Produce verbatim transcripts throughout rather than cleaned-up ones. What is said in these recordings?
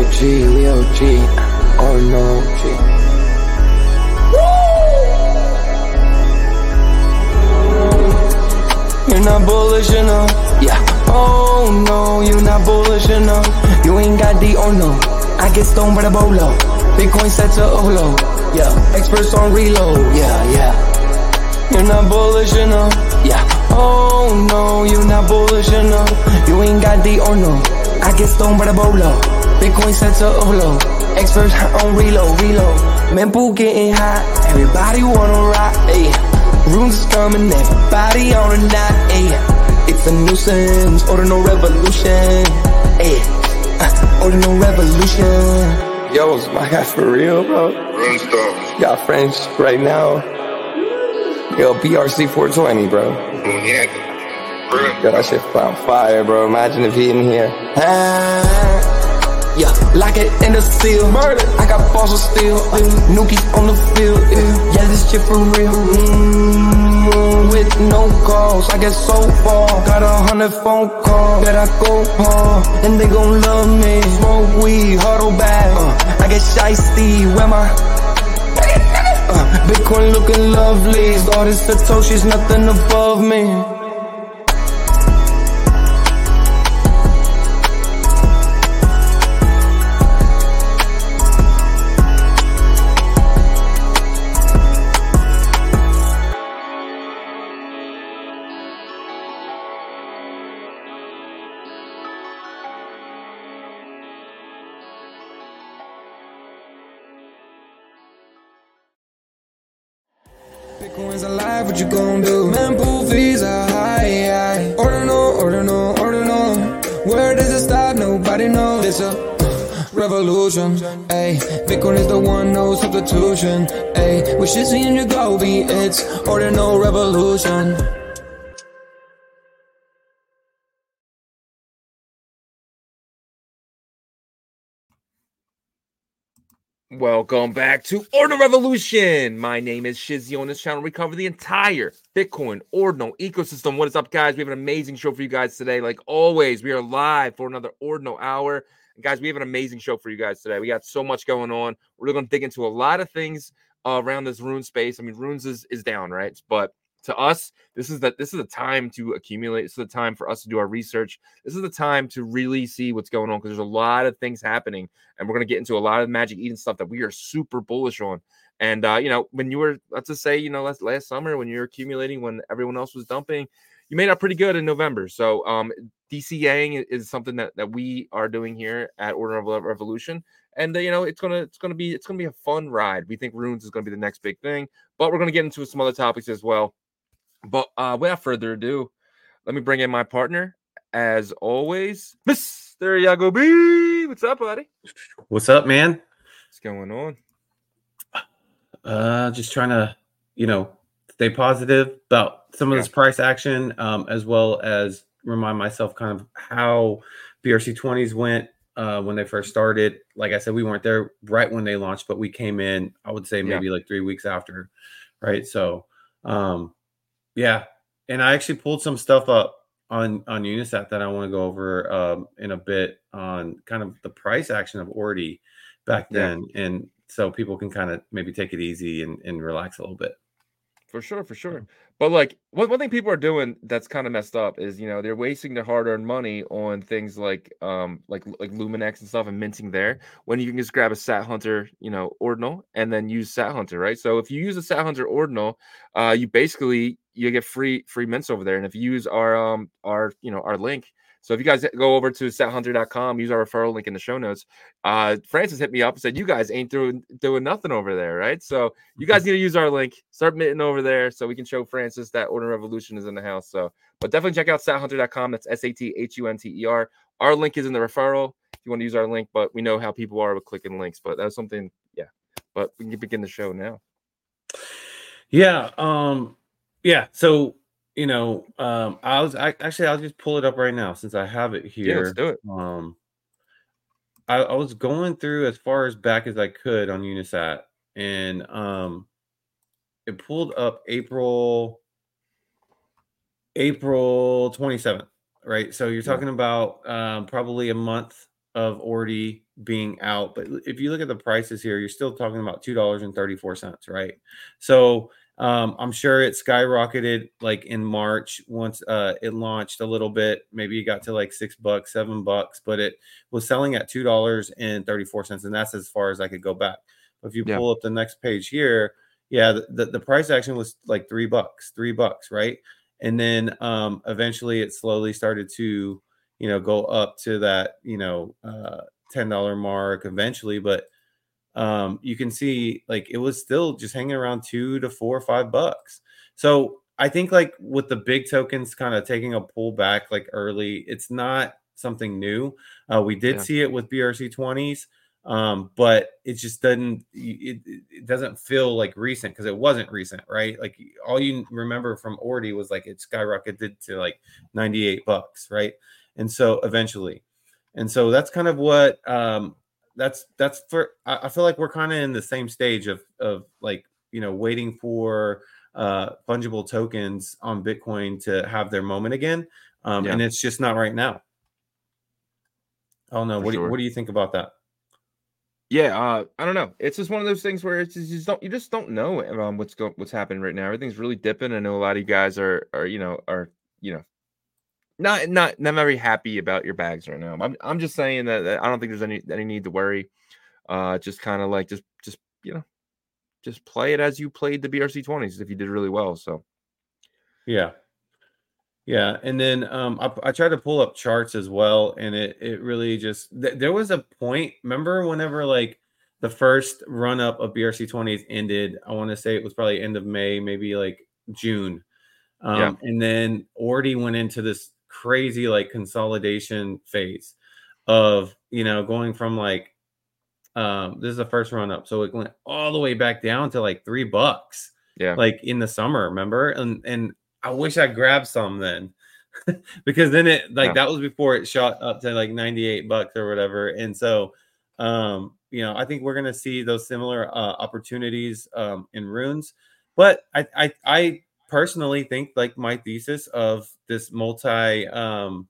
G, we O G. Oh no, G. You're not bullish enough. Yeah. Oh no, you're not bullish enough. You ain't got D or no. I get stoned by the bolo. Bitcoin set to Olo. Yeah. Experts on reload. Yeah, yeah. You're not bullish enough. Yeah. Oh no, you're not bullish enough. You ain't got D or no. I get stoned by the bolo. Bitcoin set to Olo. Experts on reload, reload. Mempool getting hot. Everybody wanna rock. Ayy. Runes is coming. Everybody on a knot. Ayy. It's a nuisance. Order no revolution. Ayy. Uh, order no revolution. Yo, is my guy for real, bro? Run stuff. Got French right now. Yo, B R C four twenty, bro. Yeah. Yo, that shit on fire, bro. Imagine if he in here. Ah, yeah, lock it in the seal. Murder. I got balls of steel. Uh, Nukies on the field. Yeah, yeah, this shit for real. Mm, with no calls, I get so far. Got a hundred phone calls that I go hard, and they gon' love me. Smoke weed, huddle back. Uh, I get shiesty. Where my uh, Bitcoin looking lovely. All this Satoshi's nothing above me. Bitcoin's alive, what you gon' do? Mempool fees are high, high. Order no, order no, order no. Where does it stop? Nobody knows. It's a uh, revolution, ayy. Bitcoin is the one, no substitution, ayy. With shit in your Gobi, it's order no revolution. Welcome back to Ordinal Revolution. My name is Shizzy. On this channel, we cover the entire Bitcoin Ordinal ecosystem. What is up, guys? We have an amazing show for you guys today. Like always, we are live for another Ordinal hour. And guys, we have an amazing show for you guys today. We got so much going on. We're going to dig into a lot of things uh, around this Rune space. I mean, Runes is, is down, right? But to us, this is the this is the time to accumulate. This is the time for us to do our research. This is the time to really see what's going on because there's a lot of things happening, and we're going to get into a lot of Magic Eden stuff that we are super bullish on. And uh, you know, when you were, let's just say, you know, last last summer when you were accumulating, when everyone else was dumping, you made out pretty good in November. So um, DCAing is something that that we are doing here at Ordinal Revolution. And uh, you know, it's gonna it's gonna be it's gonna be a fun ride. We think Runes is gonna be the next big thing, but we're gonna get into some other topics as well. But uh, without further ado, let me bring in my partner, as always, Mister Yago B. What's up, buddy? What's up, man? What's going on? Uh, just trying to, you know, stay positive about some of Yeah. this price action, um, as well as remind myself kind of how B R C twenties went uh, when they first started. Like I said, we weren't there right when they launched, but we came in, I would say maybe Yeah. like three weeks after, right? So, um, yeah. And I actually pulled some stuff up on, on Unisat that I want to go over um, in a bit on kind of the price action of Ordi back Yeah. then. And so people can kind of maybe take it easy and, and relax a little bit. For sure, for sure. But like one, one thing people are doing that's kind of messed up is, you know, they're wasting their hard-earned money on things like um like like Luminex and stuff and minting there when you can just grab a Sat Hunter, you know, ordinal and then use Sat Hunter, right? So if you use a Sat Hunter ordinal, uh you basically you get free free mints over there. And if you use our um our you know our link. So if you guys go over to sat hunter dot com, use our referral link in the show notes. Uh, Francis hit me up and said, you guys ain't doing, doing nothing over there, right? So you guys need to use our link, start minting over there so we can show Francis that Ordinal Revolution is in the house. So, but definitely check out sat hunter dot com. That's S A T H U N T E R. Our link is in the referral if you want to use our link, but we know how people are with clicking links. But that's something, yeah. But we can begin the show now. Yeah. Um, yeah. So, you know, um, I was I, actually I'll just pull it up right now since I have it here. Yeah, let's do it. Um, I, I was going through as far as back as I could on Unisat, and um, it pulled up April April twenty-seventh, right? So you're Yeah. talking about um, probably a month of Ordi being out. But if you look at the prices here, you're still talking about two dollars and thirty-four cents, right? So um, I'm sure it skyrocketed like in March once uh, it launched a little bit. Maybe it got to like six bucks, seven bucks, but it was selling at two dollars and thirty-four cents, and that's as far as I could go back. But if you Yeah. pull up the next page here, yeah, the, the, the price action was like three bucks, three bucks, right? And then um, eventually it slowly started to, you know, go up to that, you know, uh, ten dollar mark eventually. But um, you can see like it was still just hanging around two to four or five bucks. So I think like with the big tokens kind of taking a pull back like early, it's not something new. Uh, we did Yeah. see it with B R C twenties. Um, but it just doesn't it, it doesn't feel like recent because it wasn't recent, right? Like all you remember from Ordi was like it skyrocketed to like ninety-eight bucks, right? And so eventually, and so that's kind of what um that's that's for I, I feel like we're kind of in the same stage of of like, you know, waiting for uh fungible tokens on Bitcoin to have their moment again. Um, Yeah. and it's just not right now. I don't know. For What do, sure. what do you think about that? Yeah, uh, I don't know. It's just one of those things where it's just, you just don't you just don't know um, what's go, what's happening right now. Everything's really dipping. I know a lot of you guys are are you know are you know not not not very happy about your bags right now. I'm I'm just saying that, that I don't think there's any any need to worry. Uh, just kind of like just just you know just play it as you played the B R C twenties if you did really well. So Yeah. Yeah, and then um, I, I tried to pull up charts as well, and it it really just th- there was a point. Remember, whenever like the first run up of B R C twenties ended, I want to say it was probably end of May, maybe like June, yeah, um, and then Ordi went into this crazy like consolidation phase of, you know, going from like um, this is the first run up, so it went all the way back down to like three bucks, yeah, like in the summer, remember? And and I wish I grabbed some then, because then it like yeah, that was before it shot up to like ninety-eight bucks or whatever. And so, um, you know, I think we're gonna see those similar uh, opportunities um, in runes. But I, I, I personally think like my thesis of this multi, um,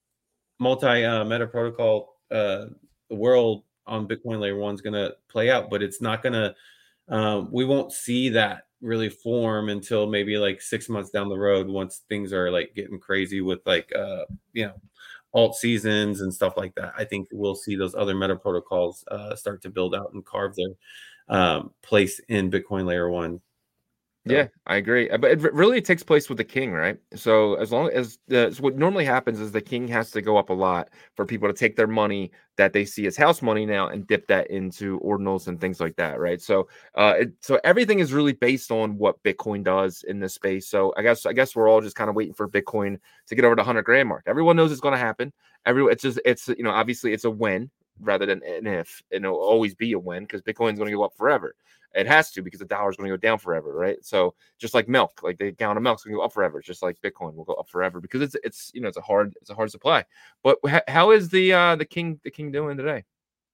multi uh, meta protocol uh, world on Bitcoin layer one is gonna play out, but it's not gonna. Um, we won't see that really form until maybe like six months down the road once things are like getting crazy with like uh you know alt seasons and stuff like that. I think we'll see those other meta protocols uh start to build out and carve their um place in Bitcoin layer one. So, yeah. I agree. Uh, But it re- really takes place with the king, right? So as long as the so what normally happens is the king has to go up a lot for people to take their money that they see as house money now and dip that into ordinals and things like that, right? So uh, it, so everything is really based on what Bitcoin does in this space. So I guess I guess we're all just kind of waiting for Bitcoin to get over the hundred grand mark. Everyone knows it's going to happen. Everyone, it's just it's you know obviously it's a when rather than an if, and it'll always be a when because Bitcoin's going to go up forever. It has to because the dollar is going to go down forever, right? So just like milk, like the gallon of milk is going to go up forever, just like Bitcoin will go up forever because it's it's you know it's a hard it's a hard supply. But ha- how is the uh the king the king doing today?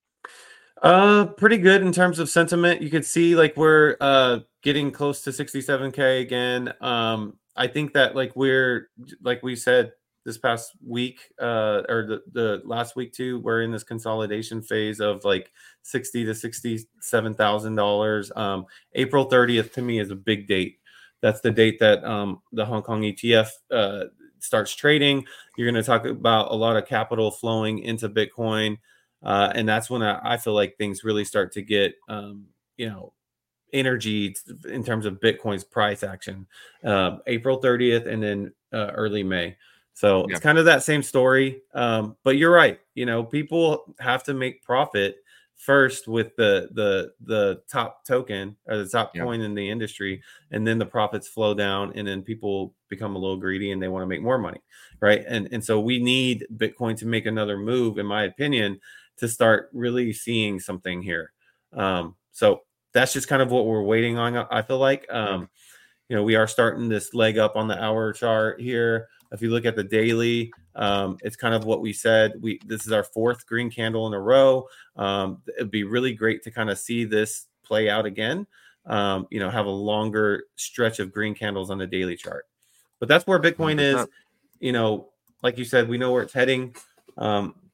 uh, pretty good in terms of sentiment. You could see like we're uh getting close to sixty-seven K again. Um, I think that like we're like we said this past week, uh, or the, the last week too, we're in this consolidation phase of like sixty to sixty-seven thousand dollars. Um, April thirtieth to me is a big date. That's the date that um the Hong Kong E T F uh starts trading. You're going to talk about a lot of capital flowing into Bitcoin. Uh, and that's when I, I feel like things really start to get, um, you know, energy in terms of Bitcoin's price action. Uh, April thirtieth and then uh, early May. So Yeah. it's kind of that same story. Um, but you're right. You know, people have to make profit first with the the the top token or the top Yeah. coin in the industry, and then the profits flow down, and then people become a little greedy and they want to make more money, right? And and so we need Bitcoin to make another move, in my opinion, to start really seeing something here. Um, so that's just kind of what we're waiting on. I feel like, um, you know, we are starting this leg up on the hour chart here. If you look at the daily, um, it's kind of what we said. We this is our fourth green candle in a row. Um, it'd be really great to kind of see this play out again. Um, you know, have a longer stretch of green candles on the daily chart. But that's where Bitcoin is. one hundred percent. You know, like you said, we know where it's heading. Um,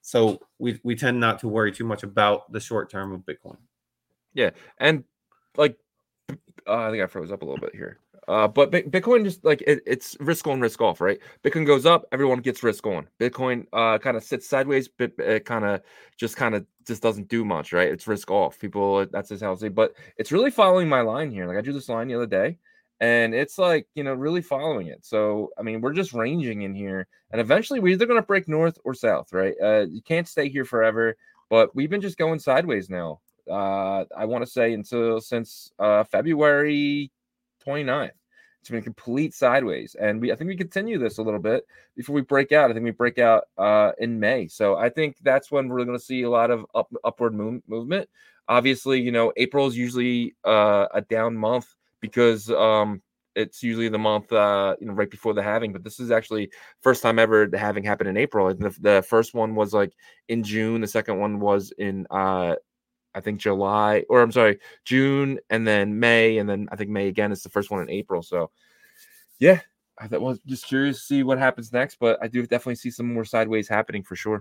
So we we tend not to worry too much about the short term of Bitcoin. Yeah, and like uh, I think I froze up a little bit here. Uh, but Bitcoin just like it, it's risk on, risk off, right? Bitcoin goes up, everyone gets risk on. Bitcoin uh kind of sits sideways, but it kind of just kind of just doesn't do much, right? It's risk off. People, that's just how I say. But it's really following my line here. Like I drew this line the other day, and it's like, you know, really following it. So I mean, we're just ranging in here, and eventually we're either gonna break north or south, right? Uh, you can't stay here forever, but we've been just going sideways now. Uh, I want to say until since uh February twenty-ninth. It's been complete sideways, and we I think we continue this a little bit before we break out. I think we break out uh, in May, so I think that's when we're going to see a lot of up, upward move, movement. Obviously, you know, April is usually uh, a down month because um, it's usually the month uh, you know right before the halving. But this is actually first time ever the halving happened in April. The, the first one was like in June. The second one was in uh, I think July, or I'm sorry, June, and then May, and then I think May again is the first one in April. So, yeah, I thought, was just curious to see what happens next, but I do definitely see some more sideways happening for sure.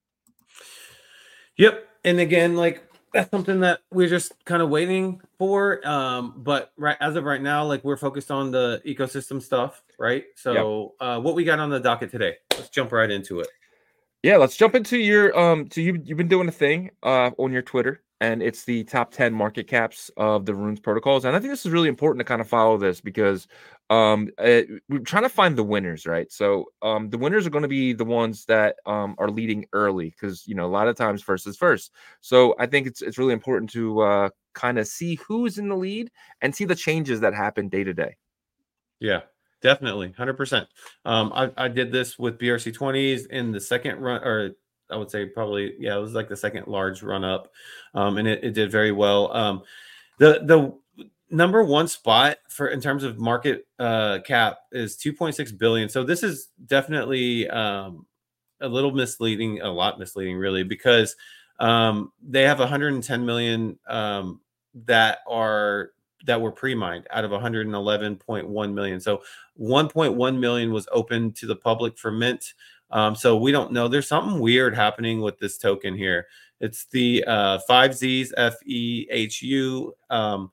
Yep, and again, like that's something that we're just kind of waiting for. Um, but right as of right now, like we're focused on the ecosystem stuff, right? So, yep. uh, what we got on the docket today? Let's jump right into it. Yeah, let's jump into your um. So you you've been doing a thing uh on your Twitter, and it's the top ten market caps of the Runes protocols, and I think this is really important to kind of follow this because um it, we're trying to find the winners, right? So um the winners are going to be the ones that um are leading early because you know a lot of times first is first. So I think it's it's really important to uh kind of see who's in the lead and see the changes that happen day to day. Yeah. Definitely, one hundred percent. Um, I, I did this with B R C twenties in the second run, or I would say probably, yeah, it was like the second large run up, um, and it, it did very well. Um, the the number one spot for in terms of market uh, cap is two point six billion. So this is definitely um, a little misleading, a lot misleading, really, because um, they have one hundred ten million um, that are. that were pre-mined out of one hundred eleven point one million. So one point one million was open to the public for mint. Um, so we don't know. There's something weird happening with this token here. It's the uh, five Z's, F E H U. Um,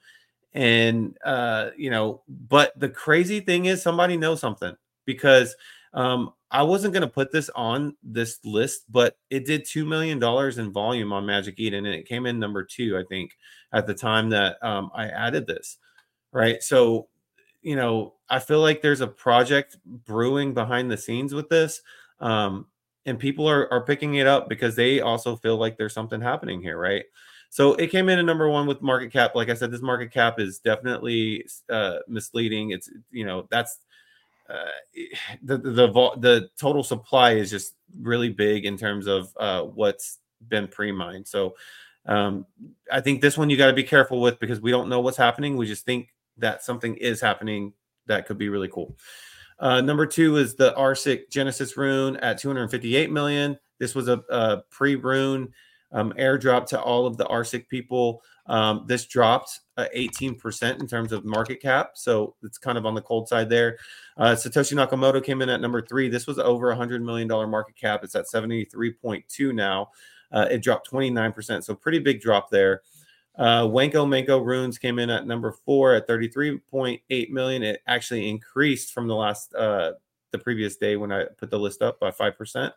and, uh, you know, but the crazy thing is somebody knows something because um, I wasn't going to put this on this list, but it did two million dollars in volume on Magic Eden, and it came in number two, I think, at the time that um, I added this, right? So, you know, I feel like there's a project brewing behind the scenes with this, um, and people are, are picking it up because they also feel like there's something happening here, right? So it came in at number one with market cap. Like I said, this market cap is definitely uh, misleading. It's, you know, that's uh, the, the, the, the total supply is just really big in terms of uh, what's been pre-mined. So, Um, I think this one you got to be careful with because we don't know what's happening. We just think that something is happening that could be really cool. Uh, number two is the R S I C Genesis rune at two hundred fifty-eight million. This was a, a pre-rune um, airdrop to all of the R S I C people. Um, this dropped uh, eighteen percent in terms of market cap. So it's kind of on the cold side there. Uh, Satoshi Nakamoto came in at number three. This was over one hundred million dollars market cap. It's at seventy-three point two now. Uh, it dropped twenty-nine percent, so pretty big drop there. Uh, Wanko Manko Runes came in at number four at thirty-three point eight million. It actually increased from the last, uh, the previous day when I put the list up by five percent.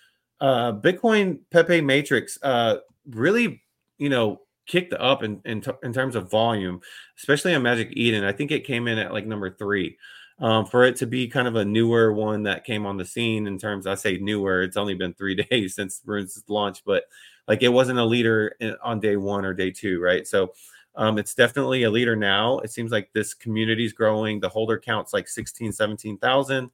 Uh, Bitcoin Pepe Matrix uh, really, you know, kicked up in, in, t- in terms of volume, especially on Magic Eden. I think it came in at like number three. Um, for it to be kind of a newer one that came on the scene in terms, I say newer, it's only been three days since Runes launched, but like it wasn't a leader in, on day one or day two, right? So um, it's definitely a leader now. It seems like this community is growing. The holder count's like sixteen, seventeen thousand,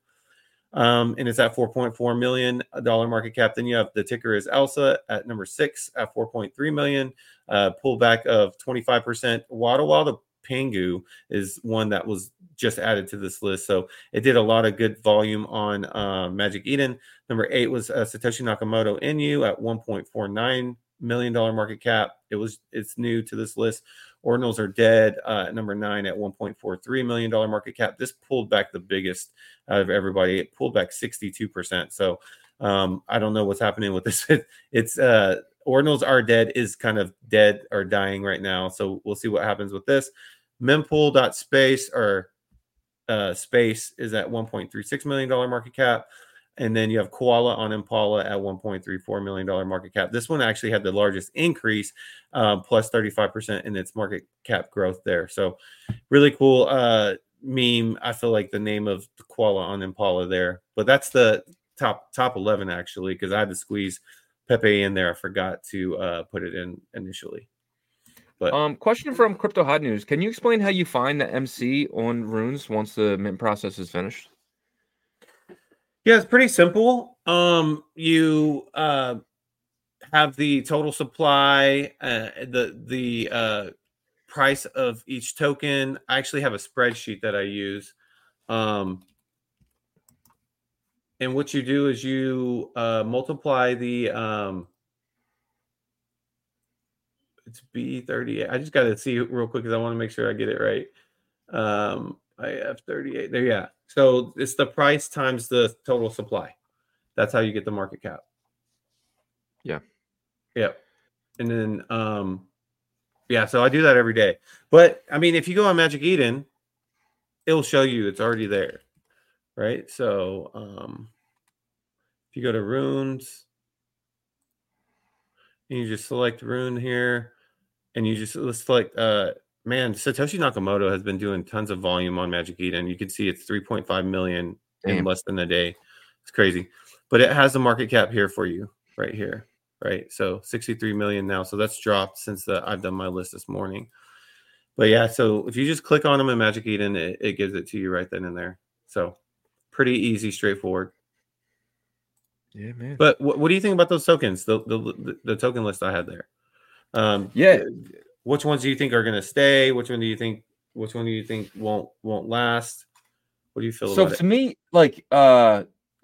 um, and it's at four point four million dollars market cap. Then you have the ticker is Elsa at number six at four point three million, uh, pullback of twenty-five percent. Wada Wada Pengu is one that was just added to this list. So it did a lot of good volume on uh, Magic Eden. Number eight was uh, Satoshi Nakamoto N U at one point four nine million dollars market cap. It was, it's new to this list. Ordinals Are Dead uh, at number nine at one point four three million dollars market cap. This pulled back the biggest out of everybody. It pulled back sixty-two percent. So Um, I don't know what's happening with this. It's uh, ordinals are dead is kind of dead or dying right now. So we'll see what happens with this. Mempool.space or uh, space is at one point three six million dollars market cap. And then you have Koala on Impala at one point three four million dollars market cap. This one actually had the largest increase, uh, plus thirty-five percent in its market cap growth there. So really cool uh, meme. I feel like the name of the Koala on Impala there. But that's the top top eleven, actually, because I had to squeeze Pepe in there. I forgot to uh, put it in initially. But um, question from Crypto Hot News. Can you explain how you find the M C on runes once the mint process is finished? Yeah, it's pretty simple. Um, you uh, have the total supply, uh, the the uh, price of each token. I actually have a spreadsheet that I use. Um, and what you do is you uh, multiply the um, it's B thirty-eight. I just got to see real quick because I want to make sure I get it right. Um, I have thirty-eight there. Yeah. So it's the price times the total supply. That's how you get the market cap. Yeah. Yep. And then, um, yeah, so I do that every day. But I mean, if you go on Magic Eden, it'll show you it's already there. Right. So, um, if you go to runes and you just select rune here and you just let's select, uh, man, Satoshi Nakamoto has been doing tons of volume on Magic Eden. You can see it's three point five million Damn. in less than a day. It's crazy. But it has the market cap here for you right here. Right. So sixty-three million now. So that's dropped since the, I've done my list this morning. But yeah, so if you just click on them in Magic Eden, it, it gives it to you right then and there. So pretty easy, straightforward. Yeah, man. But what, what do you think about those tokens? The, the the the token list I had there. Um, yeah. Which ones do you think are going to stay? Which one do you think? Which one do you think won't won't last? What do you feel so about it? So to me, like uh,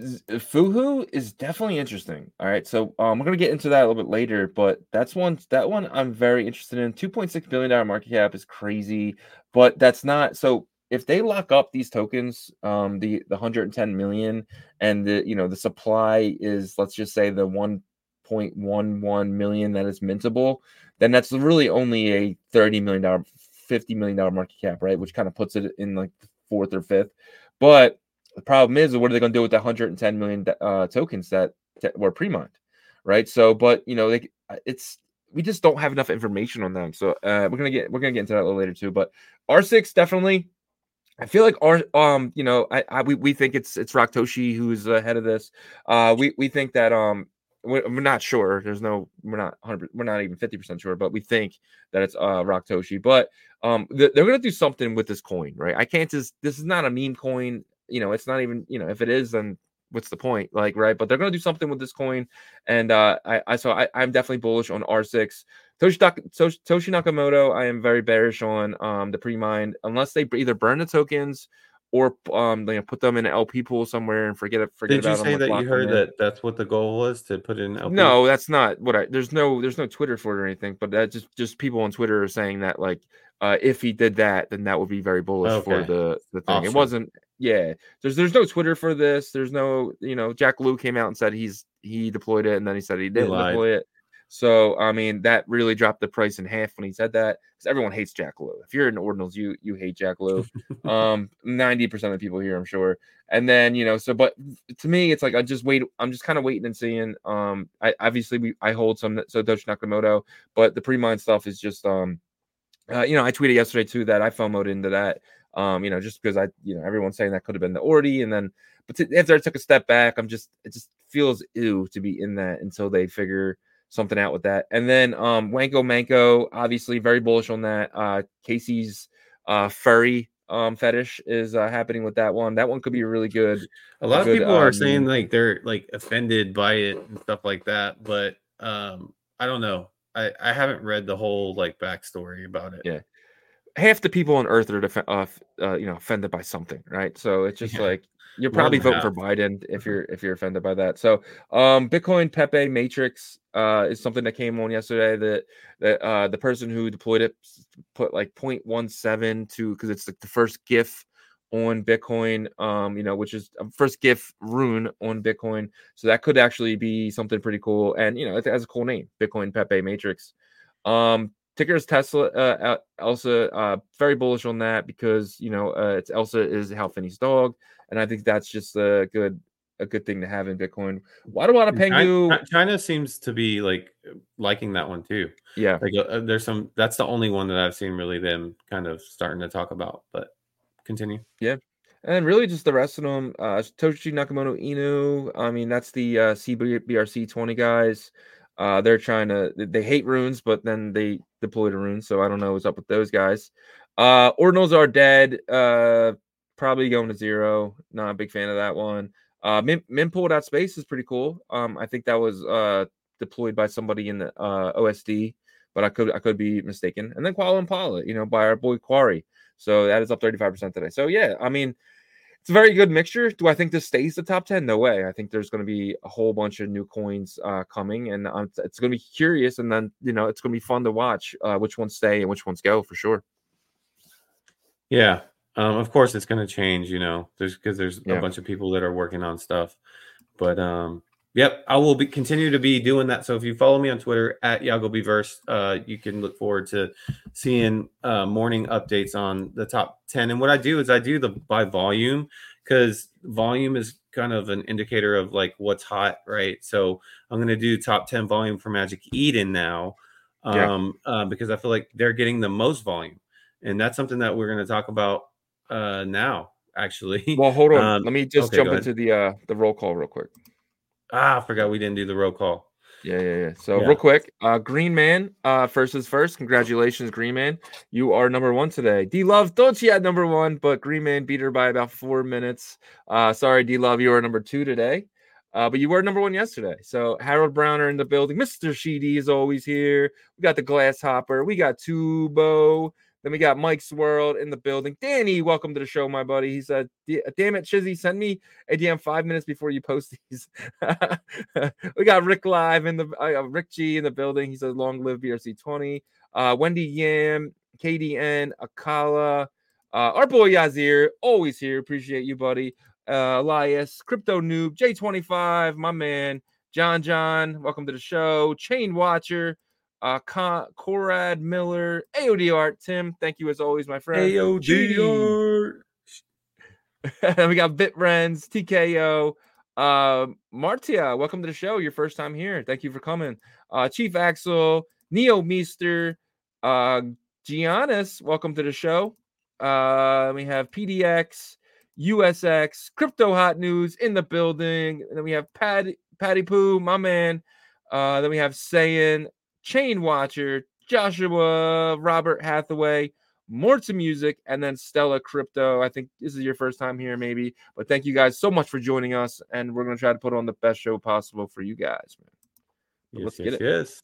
Fuhu is definitely interesting. All right, so um, we're gonna get into that a little bit later, but that's one that one I'm very interested in. two point six billion dollars market cap is crazy, but that's not so. If they lock up these tokens, um, the the one hundred ten million, and the you know the supply is, let's just say, the one point one one million that is mintable, then that's really only a thirty million dollars, fifty million dollars market cap, right? Which kind of puts it in like fourth or fifth. But the problem is, what are they going to do with the one hundred ten million uh, tokens that, that were pre-mined, right? So, but you know, they, it's we just don't have enough information on them. So uh, we're gonna get we're gonna get into that a little later too. But R six definitely. I feel like our um you know I, I we, we think it's it's Raktoshi who's ahead of this. Uh we we think that um we're, we're not sure. There's no we're not one hundred we're not even fifty percent sure, but we think that it's uh Raktoshi. But um th- they're gonna do something with this coin, right? I can't just this is not a meme coin. You know, it's not even you know if it is, then what's the point? Like, right? But they're gonna do something with this coin, and uh I I so I I'm definitely bullish on R six. Toshi, Toshi Nakamoto, I am very bearish on um, the pre-mined unless they either burn the tokens or um, you know, put them in an L P pool somewhere and forget it. Forget Did you about say them, that you heard that that's what the goal was to put in L P? No, that's not what I. There's no there's no Twitter for it or anything, but that just just people on Twitter are saying that like uh, if he did that, then that would be very bullish okay. for the the thing. Awesome. It wasn't. Yeah, there's there's no Twitter for this. There's no you know Jack Lou came out and said he's he deployed it and then he said he didn't he deploy it. So, I mean, that really dropped the price in half when he said that because everyone hates Jack Lou. If you're in Ordinals, you you hate Jack Lou. um, ninety percent of the people here, I'm sure. And then, you know, so, but to me, it's like, I just wait. I'm just kind of waiting and seeing. Um, I obviously, we, I hold some Satoshi Nakamoto, but the pre-mine stuff is just, um, uh, you know, I tweeted yesterday too that I FOMO'd into that. Um, you know, just because I, you know, everyone's saying that could have been the Ordi. And then, but t- after I took a step back, I'm just, it just feels ew to be in that until they figure something out with that. And then um Wanko Manko, obviously very bullish on that. Uh Casey's uh furry um fetish is uh, happening with that one. That one could be really good. A lot good, of people uh, are saying like they're like offended by it and stuff like that, but um I don't know. I I haven't read the whole like backstory about it. Yeah. Half the people on earth are def- uh, uh you know offended by something, right? So it's just yeah. like you're probably voting half. for Biden if you're if you're offended by that. So um Bitcoin Pepe Matrix uh is something that came on yesterday that that uh the person who deployed it put like zero point one seven to because it's like the first GIF on Bitcoin, um, you know, which is a first GIF rune on Bitcoin. So that could actually be something pretty cool. And, you know, it has a cool name, Bitcoin Pepe Matrix. Um, ticker is Tesla, uh, Elsa, uh, very bullish on that because, you know, uh, it's Elsa is Hal Finney's dog. And I think that's just a good, a good thing to have in Bitcoin. Why do I want to Pengu? China, China seems to be like liking that one too. Yeah. Like uh, there's some, that's the only one that I've seen really them kind of starting to talk about, but continue. Yeah. And really just the rest of them, uh, Satoshi Nakamoto Inu. I mean, that's the uh, C B R C twenty guys. Uh, they're trying to, they hate runes, but then they deployed a rune. So I don't know what's up with those guys. Uh, Ordinals are dead. Uh, probably going to zero. Not a big fan of that one. Uh, Min, Minpool at space is pretty cool. Um, I think that was uh deployed by somebody in the uh O S D, but I could I could be mistaken. And then Kuala Lumpur, you know, by our boy Quarry. So that is up thirty-five percent today. So yeah, I mean, it's a very good mixture. Do I think this stays the top ten? No way. I think there's going to be a whole bunch of new coins uh, coming, and um, it's going to be curious. And then, you know, it's going to be fun to watch uh, which ones stay and which ones go for sure. Yeah. Um, of course, it's going to change, you know, there's because there's Yeah. a bunch of people that are working on stuff. But um, yep, I will be continue to be doing that. So if you follow me on Twitter at YagoBeverse, uh, you can look forward to seeing uh, morning updates on the top ten. And what I do is I do the by volume because volume is kind of an indicator of like what's hot, right? So I'm going to do top ten volume for Magic Eden now um, yeah. uh, because I feel like they're getting the most volume. And that's something that we're going to talk about uh, now, actually. Well, hold on. Um, Let me just okay, jump into the uh, the roll call real quick. Ah, I forgot we didn't do the roll call. Yeah, yeah, yeah. So Yeah. real quick, uh, Green Man, uh, first is first. Congratulations, Green Man. You are number one today. D Love, don't you at number one, but Green Man beat her by about four minutes. Uh, sorry, D Love, you are number two today. Uh, but you were number one yesterday. So Harold Browner in the building. Mister Sheedy is always here. We got the Glass Hopper. We got Tubo. Then we got Mike's World in the building. Danny, welcome to the show, my buddy. He said, damn it, Chizzy, send me a D M five minutes before you post these. We got Rick Live in the uh, Rick G in the building. He says, long live B R C twenty. Uh, Wendy Yam, K D N, Akala, uh, our boy Yazir, always here. Appreciate you, buddy. Uh, Elias, Crypto Noob, J twenty-five, my man. John John, welcome to the show. Chain Watcher. Uh, Con- Corrad Miller, A O D Art, Tim, thank you as always, my friend. A O D Art. We got BitRens, T K O, uh, Martia, welcome to the show. Your first time here. Thank you for coming. Uh, Chief Axel, Neo Meester, uh, Giannis, welcome to the show. Uh, we have P D X, U S X, Crypto Hot News in the building. And then we have Patty, Patty Poo, my man. Uh, then we have Sayin, Chain Watcher, Joshua, Robert Hathaway, Morta Music, and then Stella Crypto. I think this is your first time here, maybe. But thank you guys so much for joining us, and we're going to try to put on the best show possible for you guys, man. Yes, Let's yes, get it. yes.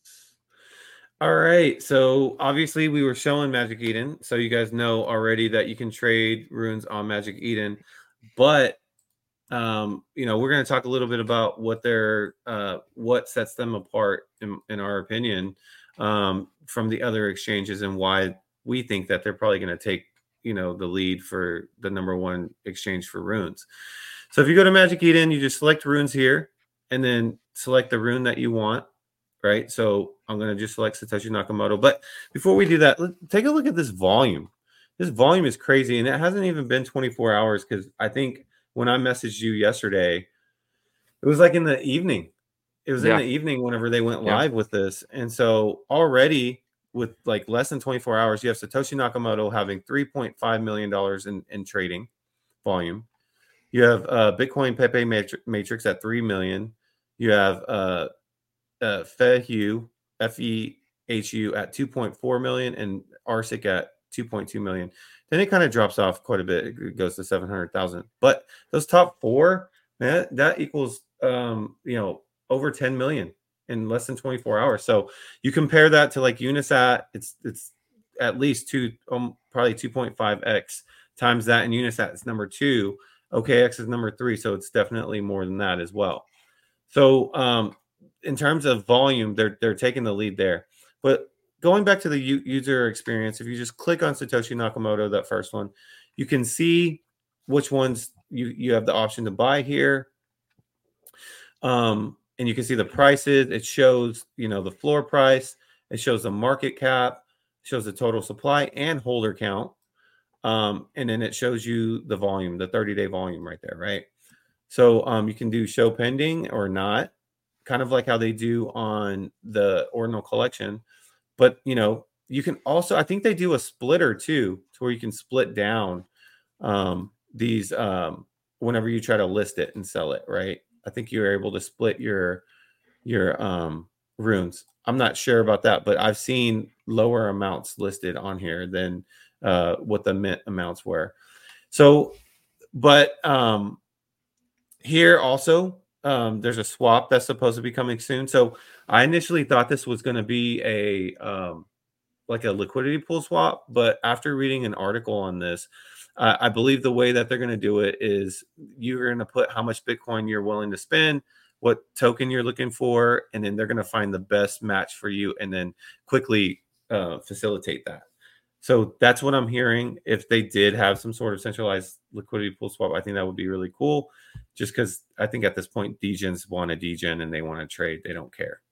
All right. So obviously we were showing Magic Eden. So you guys know already that you can trade runes on Magic Eden. But um, you know, we're going to talk a little bit about what they're uh what sets them apart in, in our opinion um from the other exchanges and why we think that they're probably going to take, you know, the lead for the number one exchange for runes. So if you go to Magic Eden, you just select runes here and then select the rune that you want, right? So I'm going to just select Satoshi Nakamoto. But before we do that, let's take a look at this volume. This volume is crazy, and it hasn't even been twenty-four hours because I think when I messaged you yesterday, it was like in the evening. It was yeah. in the evening whenever they went live yeah. with this. And so already with like less than twenty-four hours, you have Satoshi Nakamoto having three point five million dollars in, in trading volume. You have uh, Bitcoin Pepe Matrix, Matrix at three million dollars. You have uh, uh, Fehu, F E H U at two point four million dollars and R S I C at two point two million dollars. Then it kind of drops off quite a bit. It goes to seven hundred thousand. But those top four, man, that equals, um, you know, over ten million in less than twenty-four hours. So you compare that to like Unisat, it's it's at least two, um, probably two point five x times that. And Unisat is number two. O K X is number three. So it's definitely more than that as well. So um, in terms of volume, they're they're taking the lead there. But going back to the u- user experience, if you just click on Satoshi Nakamoto, that first one, you can see which ones you you have the option to buy here. Um, and you can see the prices. It shows, you know, the floor price. It shows the market cap, shows the total supply and holder count. Um, and then it shows you the volume, the thirty-day volume right there, right? So um, you can do show pending or not, kind of like how they do on the Ordinal Collection. But, you know, you can also, I think they do a splitter too, to where you can split down um, these um, whenever you try to list it and sell it, right? I think you're able to split your your um, runes. I'm not sure about that, but I've seen lower amounts listed on here than uh, what the mint amounts were. So, but um, here also, um, there's a swap that's supposed to be coming soon. So I initially thought this was going to be a um, like a liquidity pool swap, but after reading an article on this, uh, I believe the way that they're going to do it is you're going to put how much Bitcoin you're willing to spend, what token you're looking for, and then they're going to find the best match for you and then quickly uh, facilitate that. So that's what I'm hearing. If they did have some sort of centralized liquidity pool swap, I think that would be really cool. Just because I think at this point, degens want a degen and they want to trade. They don't care.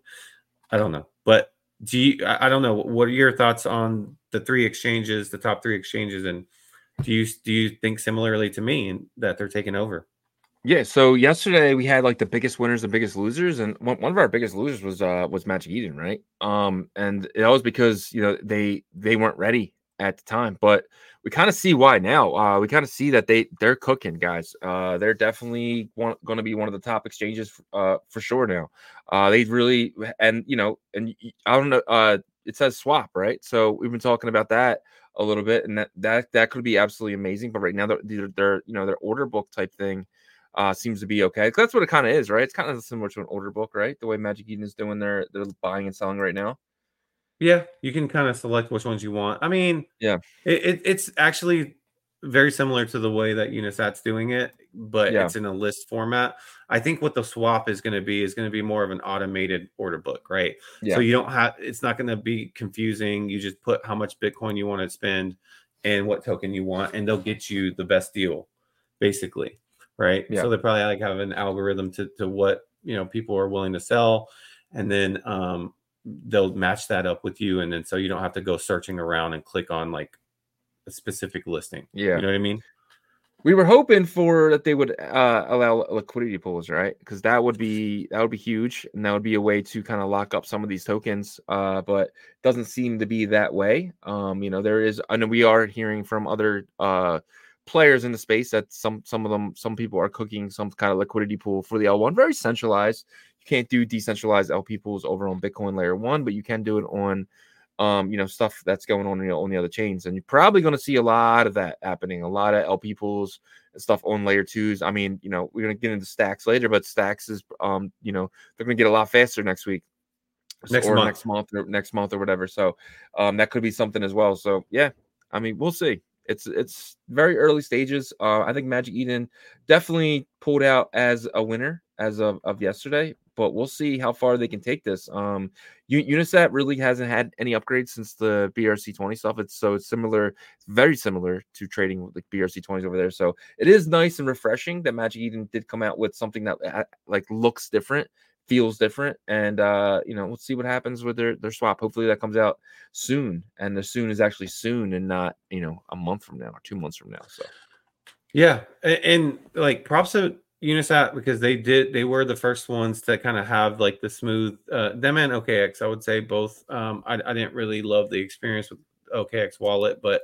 I don't know. But do you, I don't know. What are your thoughts on the three exchanges, the top three exchanges? And do you, do you think similarly to me that they're taking over? Yeah, so yesterday we had like the biggest winners and biggest losers, and one, one of our biggest losers was uh was Magic Eden, right? Um, and that was because you know they they weren't ready at the time, but we kind of see why now. Uh, we kind of see that they they're cooking, guys. Uh, they're definitely going to be one of the top exchanges uh for sure now. Uh, they really and you know and I don't know. Uh, it says swap, right? So we've been talking about that a little bit, and that that that could be absolutely amazing. But right now they're they're, they're you know their order book type thing. Uh, seems to be okay. That's what it kind of is, right? It's kind of similar to an order book, right? The way Magic Eden is doing their they're buying and selling right now. Yeah, you can kind of select which ones you want. I mean, yeah, it, it, it's actually very similar to the way that Unisat's doing it, but yeah. it's in a list format. I think what the swap is going to be is going to be more of an automated order book, right? Yeah. So you don't have, it's not going to be confusing. You just put how much Bitcoin you want to spend and what token you want, and they'll get you the best deal, basically. Right. Yeah. So they probably like have an algorithm to, to what, you know, people are willing to sell. And then um, they'll match that up with you. And then so you don't have to go searching around and click on like a specific listing. Yeah. You know what I mean? We were hoping for that they would uh, allow liquidity pools, right? Because that would be that would be huge. And that would be a way to kind of lock up some of these tokens. Uh, but it doesn't seem to be that way. Um, you know, there is, I know we are hearing from other uh players in the space that some some of them some people are cooking some kind of liquidity pool for the L one, very centralized. You can't do decentralized L P pools over on Bitcoin layer one, but you can do it on um you know stuff that's going on, you know, on the other chains, and you're probably going to see a lot of that happening, a lot of L P pools and stuff on layer twos. I mean, you know, we're going to get into Stacks later, but Stacks is um you know they're going to get a lot faster next week next or month. next month or next month or whatever, so um that could be something as well. So yeah, I mean, we'll see. It's it's very early stages. Uh, I think Magic Eden definitely pulled out as a winner as of, of yesterday, but we'll see how far they can take this. Um, Unisat really hasn't had any upgrades since the B R C twenty stuff. It's so it's similar, very similar to trading with like B R C twenties over there. So it is nice and refreshing that Magic Eden did come out with something that like looks different, feels different, and uh you know, let's see what happens with their their swap. Hopefully that comes out soon, and the soon is actually soon and not, you know, a month from now or two months from now. So yeah, and, and like props to Unisat because they did they were the first ones to kind of have like the smooth uh them and O K X. I would say both. um I, I didn't really love the experience with O K X wallet, but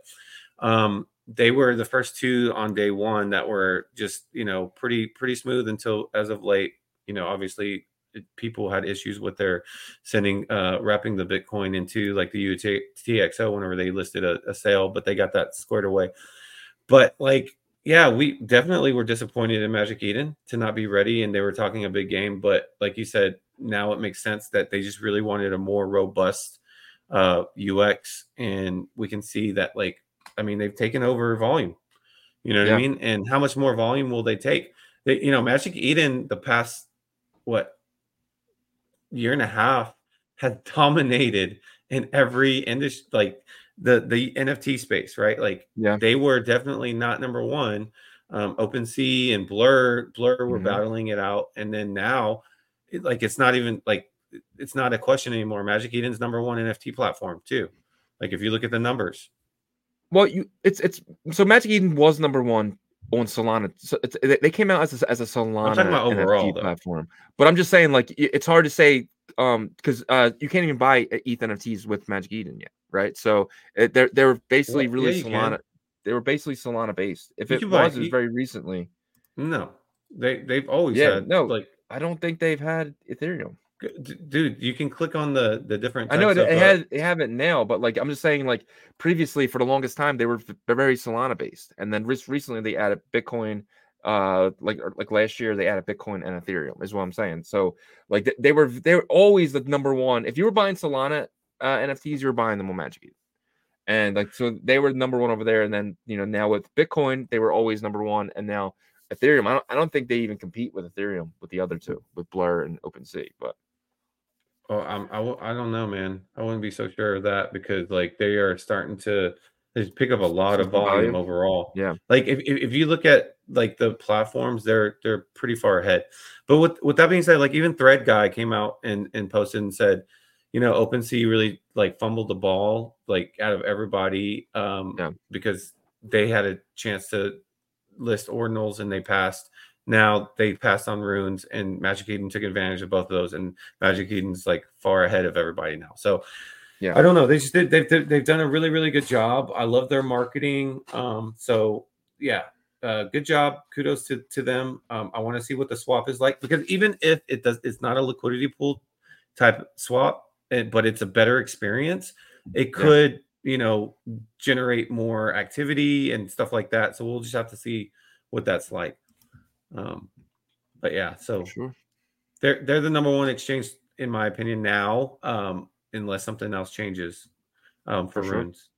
um they were the first two on day one that were just, you know, pretty pretty smooth until as of late. You know, obviously people had issues with their sending uh wrapping the Bitcoin into like the U T X O whenever they listed a, a sale, but they got that squared away. But like, yeah, we definitely were disappointed in Magic Eden to not be ready, and they were talking a big game, but like you said, now it makes sense that they just really wanted a more robust uh U X, and we can see that, like, I mean, they've taken over volume, you know what yeah. I mean? And how much more volume will they take? They, you know, Magic Eden the past what year and a half had dominated in every industry. Like the the N F T space, right? Like Yeah. they were definitely not number one. Um, OpenSea and Blur, Blur were Mhm. battling it out, and then now, it, like it's not even like it's not a question anymore. Magic Eden's number one N F T platform too. Like if you look at the numbers, Well, you it's it's so Magic Eden was number one on Solana. So it's, they came out as a, as a I'm talking Solana about overall N F T though. platform, but I'm just saying like it- it's hard to say um because uh you can't even buy E T H N F Ts with Magic Eden yet, right? So it, they're they're basically Well, really yeah, you Solana. can. They were basically Solana based. If You it can buy. was, it was You, very recently. no, they they've always Yeah, had no, like, I don't think they've had Ethereum. d- dude. You can click on the the different I know types it, of. it Uh, has they have it now, but like I'm just saying, like previously for the longest time they were they're very Solana based, and then just recently they added Bitcoin. Uh, like or like last year they added Bitcoin and Ethereum is what I'm saying. So like they, they were they were always the number one. If you were buying Solana uh, N F Ts, you were buying them on Magic Eden. And like so they were number one over there, and then you know now with Bitcoin they were always number one, and now Ethereum. I don't I don't think they even compete with Ethereum with the other two with Blur and OpenSea, but. Oh, I'm, I, w- I don't know, man. I wouldn't be so sure of that because like they are starting to they just pick up a lot See of some volume volume. overall. Yeah. Like if, if if you look at like the platforms, they're they're pretty far ahead. But with with that being said, like even Thread guy came out and and posted and said, you know, OpenSea really like fumbled the ball like out of everybody um Yeah. because they had a chance to list ordinals and they passed. Now they passed on runes, and Magic Eden took advantage of both of those, and Magic Eden's like far ahead of everybody now. So Yeah. I don't know. They just did. They've they've done a really really good job. I love their marketing. Um, so yeah, uh, good job. Kudos to to them. Um, I want to see what the swap is like because even if it does, it's not a liquidity pool type swap, and, but it's a better experience. It could you know generate more activity and stuff like that. So we'll just have to see what that's like. Um, but yeah, so Sure. they're they're the number one exchange in my opinion now, um, unless something else changes um, for, For sure. runes.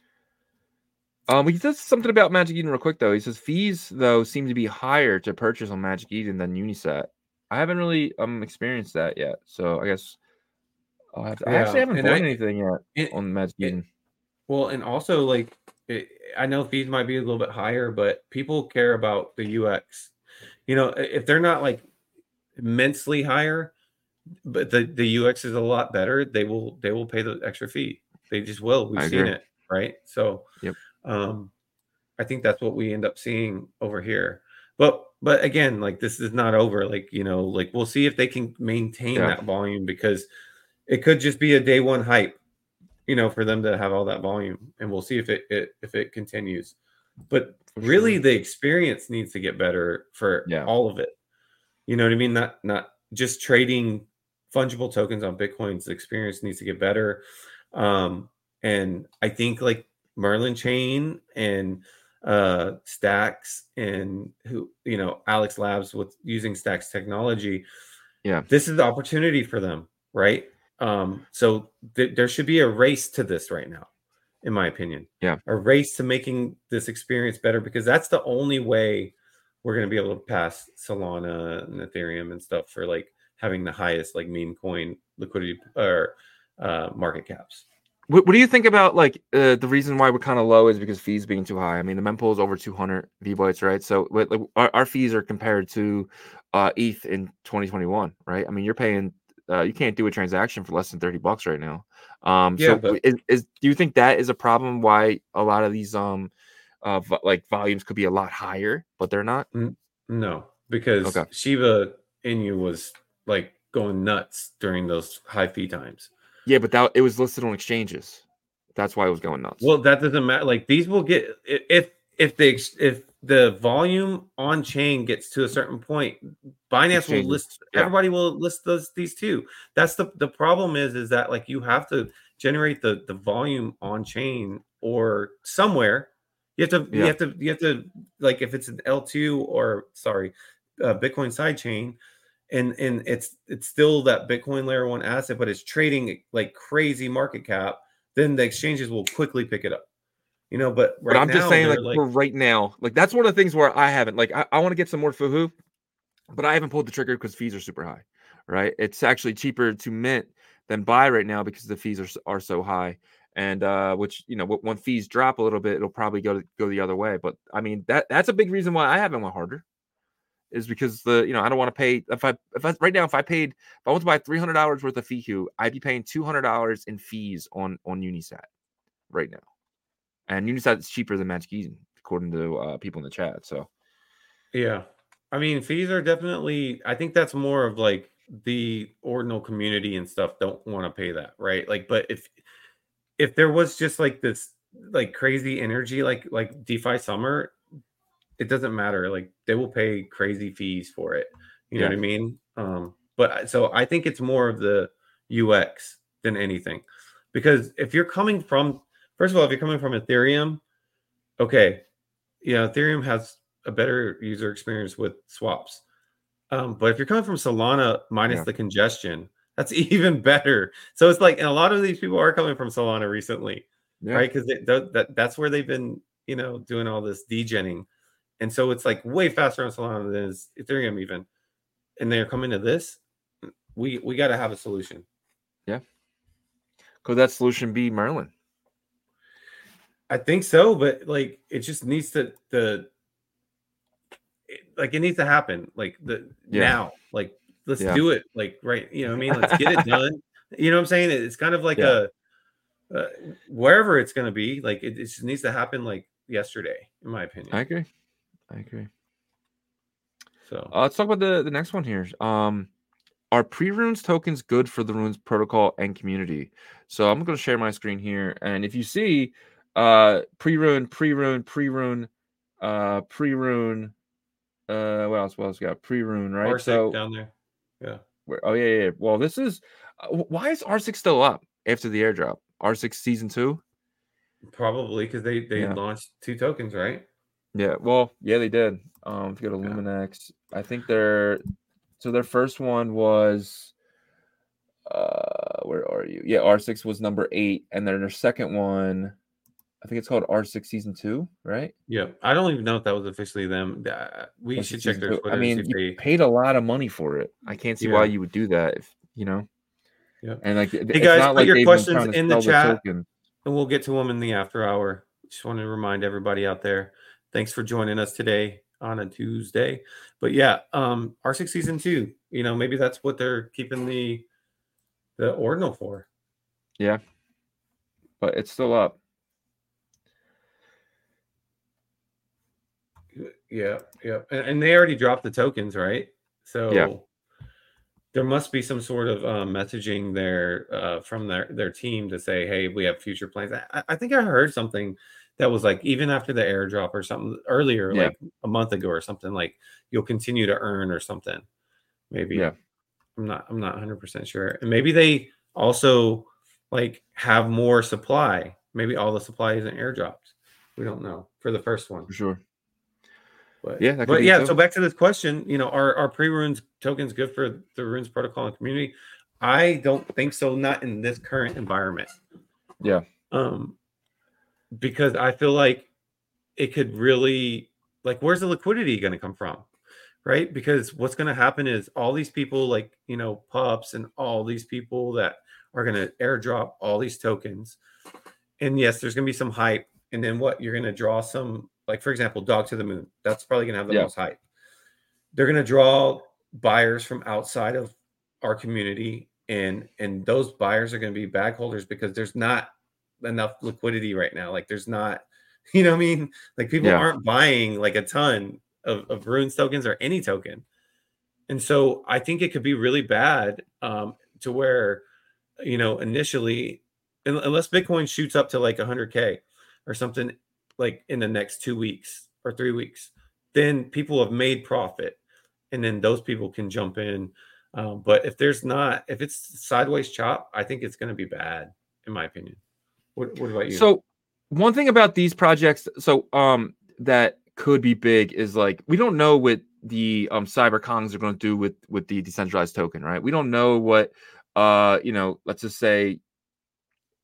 Um, he says something about Magic Eden real quick though. He says fees though seem to be higher to purchase on Magic Eden than Unisat. I haven't really um experienced that yet, so I guess I'll have to, I actually Yeah, haven't and bought I anything yet it, on Magic it, Eden. well, and also like it, I know fees might be a little bit higher, but people care about the U X. You know, if they're not like immensely higher, but the the U X is a lot better, they will they will pay the extra fee. They just will. We've I seen agree. it, right? So, Yep. um, I think that's what we end up seeing over here. But but again, like this is not over. Like you know, like we'll see if they can maintain Yeah. that volume because it could just be a day one hype, you know, for them to have all that volume, and we'll see if it, it if it continues. But For really, sure. the experience needs to get better for Yeah. all of it. You know what I mean? Not not just trading fungible tokens on Bitcoin's experience needs to get better. Um, and I think like Merlin Chain and uh Stacks and who you know Alex Labs with using Stacks technology. Yeah. This is the opportunity for them, right? Um, so th- there should be a race to this right now, in my opinion. Yeah. A race to making this experience better because that's the only way we're going to be able to pass Solana and Ethereum and stuff for like having the highest like meme coin liquidity or uh, market caps. What, what do you think about like uh, the reason why we're kind of low is because fees being too high? I mean, the mempool is over two hundred V bytes, right? So like, our, our fees are compared to uh, E T H in twenty twenty-one, right? I mean, you're paying, uh, you can't do a transaction for less than thirty bucks right now. Um, Yeah, so but is, is do you think that is a problem? Why a lot of these um, uh, vo- like volumes could be a lot higher, but they're not? n- no, because Okay. Shiba Inu was like going nuts during those high fee times. Yeah, but that it was listed on exchanges. That's why it was going nuts. Well, that doesn't matter. Like these will get if if the if the volume on chain gets to a certain point, Binance Exchanges. will list. Yeah. Everybody will list those these too. That's the the problem is is that like you have to generate the the volume on chain or somewhere. You have to you Yeah. have to you have to like if it's an L two or sorry, uh, Bitcoin sidechain. And, and it's it's still that Bitcoin layer one asset, but it's trading like crazy market cap. Then the exchanges will quickly pick it up, you know. But right But I'm now, just saying, like, they're like, for right now, like that's one of the things where I haven't, like, I, I want to get some more Fuhu, but I haven't pulled the trigger because fees are super high, right? It's actually cheaper to mint than buy right now because the fees are are so high. And uh, which, you know, when fees drop a little bit, it'll probably go to, go the other way. But I mean, that that's a big reason why I haven't went harder, is because the, you know, I don't want to pay if I if I right now if I paid if I want to buy three hundred dollars worth of F I Q, I'd be paying two hundred dollars in fees on on Unisat right now, and Unisat is cheaper than Magic Eden according to uh, people in the chat. So yeah, I mean, fees are definitely. I think that's more of like the ordinal community and stuff don't want to pay that, right? Like, but if if there was just like this like crazy energy, like like DeFi Summer, it doesn't matter. Like they will pay crazy fees for it. You know Yeah. what I mean? Um, but so I think it's more of the U X than anything, because if you're coming from, first of all, if you're coming from Ethereum, okay, you know, Ethereum has a better user experience with swaps. Um, but if you're coming from Solana minus Yeah. the congestion, that's even better. So it's like, and a lot of these people are coming from Solana recently, yeah. right? Because that, that's where they've been, you know, doing all this degenning. And so it's like way faster on Solana than is Ethereum even. And they're coming to this. We we got to have a solution. Yeah. Could that solution be Merlin? I think so, but like it just needs to the like it needs to happen like the Yeah. now. Like let's Yeah. do it. Like right, you know what I mean? Let's get it done. You know what I'm saying? It's kind of like Yeah. a uh, wherever it's going to be. Like it, it just needs to happen like yesterday, in my opinion. I agree. I agree. So uh, let's talk about the, the next one here. Um, are pre-runes tokens good for the runes protocol and community? So I'm going to share my screen here, and if you see, uh, pre-rune, pre-rune, pre-rune, uh, pre-rune, uh, what else? What else we got? Pre-rune, right? R six So down there, yeah. Where, oh yeah, yeah. Well, this is uh, why is R six still up after the airdrop? R six season two. Probably because they they Yeah. launched two tokens, right? Yeah, well, yeah, they did. Um, if you go to Yeah. Luminex, I think their so their first one was uh where are you? Yeah, R six was number eight, and then their second one, I think it's called R six season two, right? Yeah, I don't even know if that was officially them. Uh, we R should six check season their two. Twitter I to see mean, if you they. paid a lot of money for it. I can't see why Yeah. you would do that if you know. Yeah. And like, it- Hey it's guys, not put like your they've been questions trying to in the sell chat. token. And we'll get to them in the after hour. Just want to remind everybody out there, thanks for joining us today on a Tuesday. But yeah, um, R six season two, you know, maybe that's what they're keeping the the ordinal for. Yeah, but it's still up. Yeah, yeah, and, and they already dropped the tokens, right? So Yeah. there must be some sort of um, messaging there uh, from their their team to say, hey, we have future plans. I, I think I heard something that was like even after the airdrop or something earlier, Yeah. like a month ago or something, like you'll continue to earn or something. Maybe. Yeah. I'm not I'm not one hundred percent sure. And maybe they also like have more supply. Maybe all the supply isn't airdropped. We don't know for the first one. For sure. But Yeah, that could but be yeah, too. so back to this question, you know, are, are pre-runes tokens good for the runes protocol and community? I don't think so, not in this current environment. Yeah. Um, because I feel like it could really, like, where's the liquidity going to come from? Right? Because what's going to happen is all these people, like, you know, pups and all these people that are going to airdrop all these tokens. And yes, there's going to be some hype. And then what? You're going to draw some, like, for example, Dog to the Moon. That's probably going to have the Yeah. most hype. They're going to draw buyers from outside of our community. And, and those buyers are going to be bag holders because there's not enough liquidity right now. Like, there's not, you know what I mean? Like, people Yeah. aren't buying like a ton of, of runes tokens or any token. And so I think it could be really bad um, to where, you know, initially, unless Bitcoin shoots up to like one hundred K or something like in the next two weeks or three weeks, then people have made profit and then those people can jump in. Um, but if there's not, if it's sideways chop, I think it's going to be bad, in my opinion. What, what about you? So one thing about these projects, so um, that could be big is like, we don't know what the um cyber Kongs are going to do with with the decentralized token, right? We don't know what uh you know, let's just say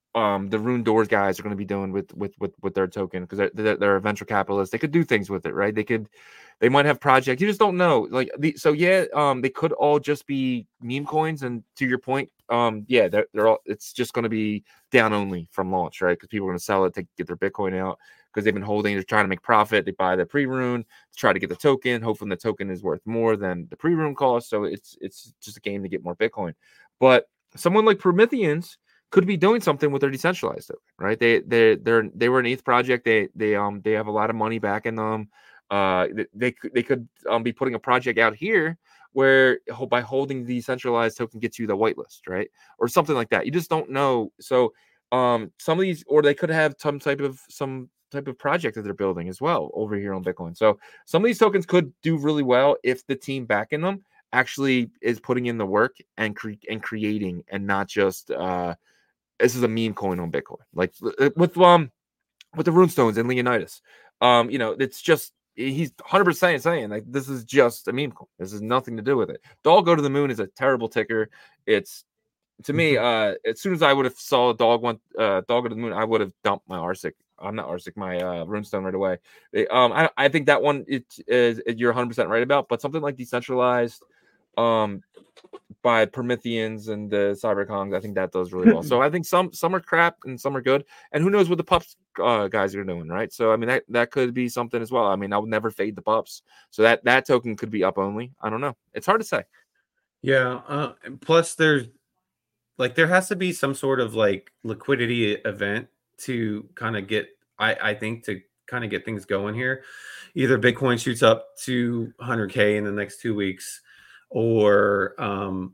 um the Rune Doors guys are going to be doing with with with with their token, because they're, they're they're a venture capitalist. They could do things with it, right? They could, they might have projects. You just don't know. Like the so yeah, um, they could all just be meme coins. And to your point, um, yeah, they're they're all. It's just going to be down only from launch, right? Because people are going to sell it to get their Bitcoin out, because they've been holding. They're trying to make profit. They buy the pre-rune to try to get the token, hoping the token is worth more than the pre-rune cost. So it's it's just a game to get more Bitcoin. But someone like Prometheans could be doing something with their decentralized token, right? They they they're they were an E T H project. They they um they have a lot of money backing them. Uh, they they could they could um be putting a project out here where by holding the decentralized token gets you the whitelist, right, or something like that. You just don't know. So um some of these, or they could have some type of some type of project that they're building as well over here on Bitcoin. So some of these tokens could do really well if the team backing them actually is putting in the work and cre- and creating, and not just uh this is a meme coin on Bitcoin, like with um with the runestones and Leonidas. Um, you know, it's just he's one hundred percent saying like this is just a meme coin. This has nothing to do with it. Dog Go to the Moon is a terrible ticker. It's to me, uh, as soon as I would have saw a dog went uh Dog Go to the Moon, I would have dumped my Arsic. I'm not Arsic, my uh runestone right away. It, um, I I think that one it is you're one hundred percent right about, but something like decentralized, um. by Prometheans and the Cyberkongs, I think that does really well. So I think some some are crap and some are good, and who knows what the pups uh, guys are doing, right? So I mean that that could be something as well. I mean I would never fade the pups, so that that token could be up only. I don't know. It's hard to say. Yeah. Uh, plus, there's like there has to be some sort of like liquidity event to kind of get. I I think to kind of get things going here. Either Bitcoin shoots up to one hundred K in the next two weeks, or um,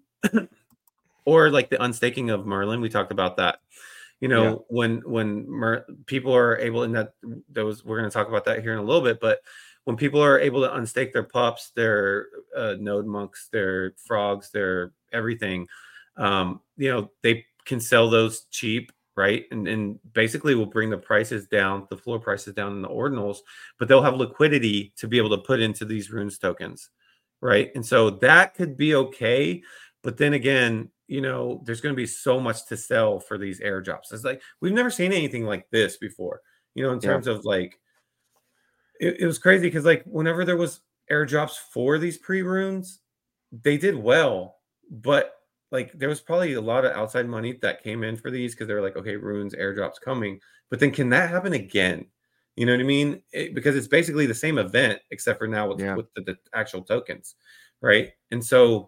or like the unstaking of Merlin. We talked about that. You know, yeah. when when Mer- people are able, and that those we're going to talk about that here in a little bit, but when people are able to unstake their pups, their uh, node monks, their frogs, their everything, um, you know, they can sell those cheap, right? And and basically will bring the prices down, the floor prices down in the ordinals, but they'll have liquidity to be able to put into these runes tokens, right? And so that could be okay. But then again, you know, there's going to be so much to sell for these airdrops. It's like we've never seen anything like this before, you know, in terms yeah. of like, it, it was crazy because like whenever there was airdrops for these pre-runes, they did well, but like there was probably a lot of outside money that came in for these because they're like, okay, runes airdrops coming, but then can that happen again? You know what I mean? It, because it's basically the same event except for now with, yeah. with the, the actual tokens, right? And so,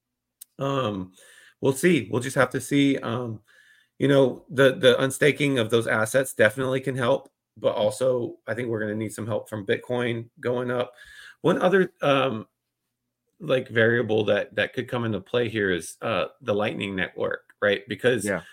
um, we'll see. We'll just have to see. Um, you know, the the unstaking of those assets definitely can help, but also I think we're going to need some help from Bitcoin going up. One other um, like variable that that could come into play here is uh, the Lightning Network, right? Because yeah.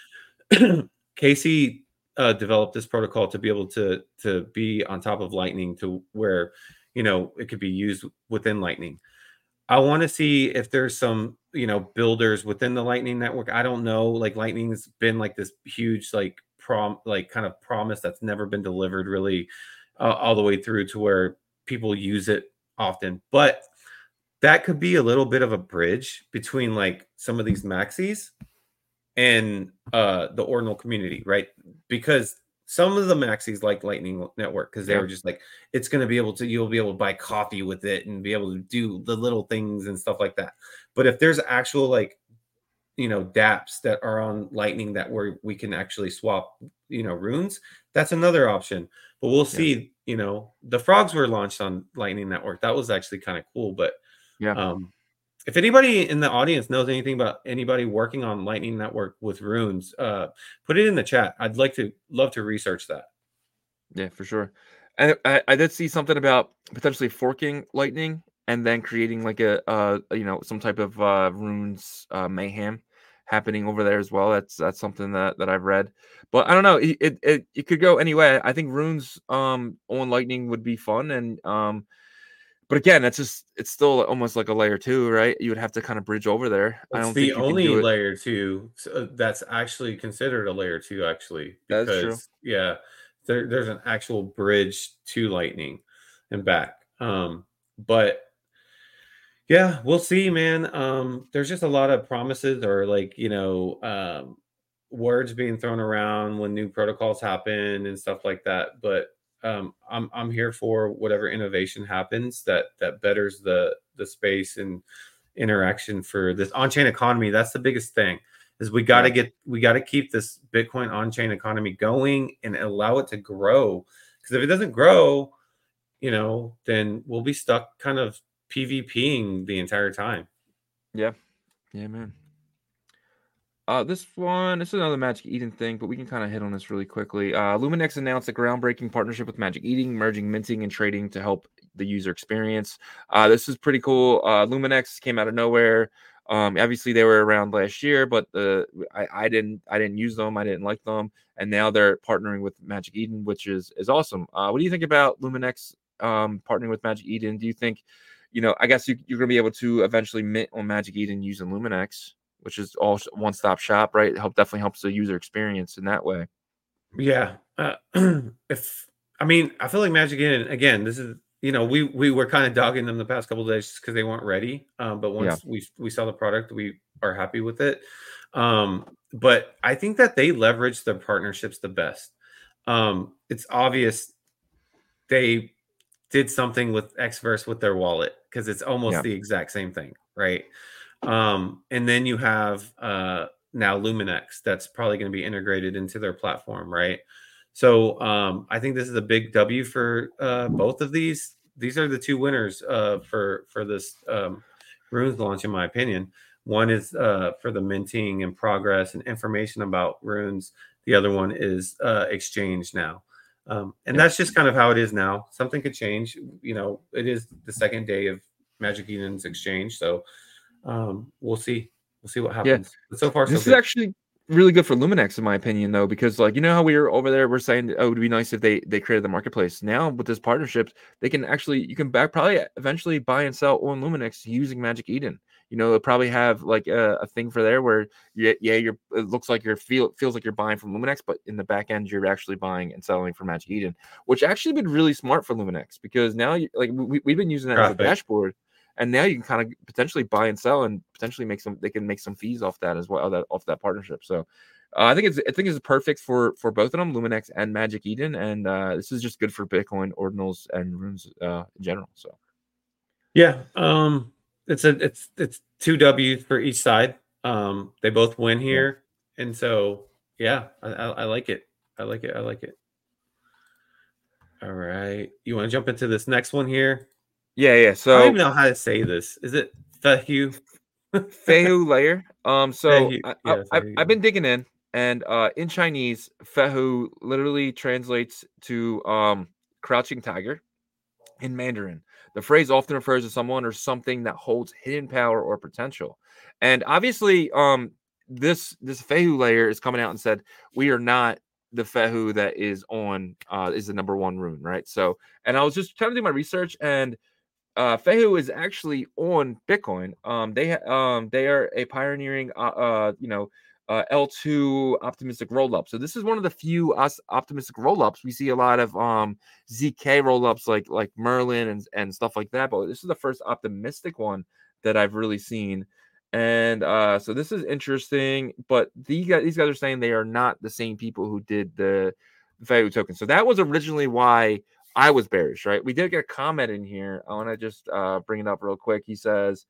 Casey uh, developed this protocol to be able to to be on top of Lightning, to where you know it could be used within Lightning. I want to see if there's some, you know, builders within the Lightning Network. I don't know. Like Lightning's been like this huge, like prom, like kind of promise that's never been delivered really uh, all the way through to where people use it often. But that could be a little bit of a bridge between like some of these maxis and uh, the ordinal community, right? Because some of the maxis like Lightning Network because they yeah. were just like, it's going to be able to, you'll be able to buy coffee with it and be able to do the little things and stuff like that. But if there's actual like, you know, dApps that are on Lightning that where we can actually swap, you know, runes, that's another option. But we'll see, yeah. you know, the frogs were launched on Lightning Network. That was actually kind of cool. But yeah. um, if anybody in the audience knows anything about anybody working on Lightning Network with runes, uh, put it in the chat. I'd like to love to research that. Yeah, for sure. And I, I did see something about potentially forking Lightning and then creating like a, uh, you know, some type of uh, runes uh, mayhem happening over there as well. That's that's something that, that I've read. But I don't know. It, it it it could go anyway. I think runes um on Lightning would be fun, and um. But again, that's just, it's still almost like a layer two, right? You would have to kind of bridge over there. It's I don't the think you only can do it. layer two that's actually considered a layer two, actually. Because, that's true. Yeah, there, there's an actual bridge to Lightning and back. Um, but yeah, we'll see, man. Um, there's just a lot of promises or like, you know, um, words being thrown around when new protocols happen and stuff like that. But um, I'm I'm here for whatever innovation happens that that betters the the space and interaction for this on-chain economy. That's the biggest thing. Is we got to yeah. get we got to keep this Bitcoin on-chain economy going and allow it to grow. Because if it doesn't grow, you know, then we'll be stuck kind of PvPing the entire time. Yeah, yeah, man. Uh, this one, this is another Magic Eden thing, but we can kind of hit on this really quickly. Uh, Luminex announced a groundbreaking partnership with Magic Eden, merging minting and trading to help the user experience. Uh, this is pretty cool. Uh, Luminex came out of nowhere. Um, obviously, they were around last year, but uh, I, I didn't, I didn't use them. I didn't like them, and now they're partnering with Magic Eden, which is is awesome. Uh, what do you think about Luminex um, partnering with Magic Eden? Do you think, you know, I guess you, you're going to be able to eventually mint on Magic Eden using Luminex, which is all one-stop shop, right? It help definitely helps the user experience in that way. Yeah. Uh, if I mean, I feel like Magic Eden, again, this is, you know, we we were kind of dogging them the past couple of days because they weren't ready. Um, but once yeah. we we saw the product, we are happy with it. Um, but I think that they leverage their partnerships the best. Um, it's obvious they did something with Xverse with their wallet because it's almost yeah. the exact same thing, right? Um, and then you have uh, now Luminex that's probably going to be integrated into their platform, right? So um, I think this is a big W for uh, both of these. These are the two winners uh, for for this um, Runes launch, in my opinion. One is uh, for the minting and progress and information about Runes. The other one is uh, exchange now. Um, and yeah. that's just kind of how it is now. Something could change. You know, it is the second day of Magic Eden's exchange. So um, we'll see. We'll see what happens. Yeah. But so far, this so is good. actually really good for Luminex, in my opinion, though, because like, you know how we were over there, we're saying, oh, it would be nice if they, they created the marketplace. Now with this partnership, they can actually, you can back probably eventually buy and sell on Luminex using Magic Eden. You know, they'll probably have like a, a thing for there where yeah, yeah, you're it looks like you're feel feels like you're buying from Luminex, but in the back end you're actually buying and selling from Magic Eden, which actually been really smart for Luminex because now you, like we, we've been using that Traffic. as a dashboard, and now you can kind of potentially buy and sell and potentially make some they can make some fees off that as well, that off that partnership. So uh, I think it's I think it's perfect for for both of them, Luminex and Magic Eden, and uh, this is just good for Bitcoin, ordinals, and runes uh, in general. So yeah. Um It's a it's it's two W's for each side. Um, they both win here, yeah. and so yeah, I, I, I like it. I like it. I like it. All right, you want to jump into this next one here? Yeah, yeah. So I don't even know how to say this. Is it Fehu? Fehu layer. Um, so Fehu. I, Yeah, I, I've been digging in, and uh, in Chinese, Fehu literally translates to um crouching tiger in Mandarin. The phrase often refers to someone or something that holds hidden power or potential. And obviously, um, this this Fehu layer is coming out and said, we are not the Fehu that is on, uh, is the number one rune, right? So, and I was just trying to do my research, and uh, Fehu is actually on Bitcoin. Um, they, um, they are a pioneering, uh, uh you know, Uh, L two optimistic rollup. So this is one of the few us optimistic rollups. We see a lot of um, Z K rollups like like Merlin and, and stuff like that, but this is the first optimistic one that I've really seen. And uh, so this is interesting. But these guys, these guys are saying they are not the same people who did the Fehu token. So that was originally why I was bearish, right? We did get a comment in here. I want to just uh, bring it up real quick. He says,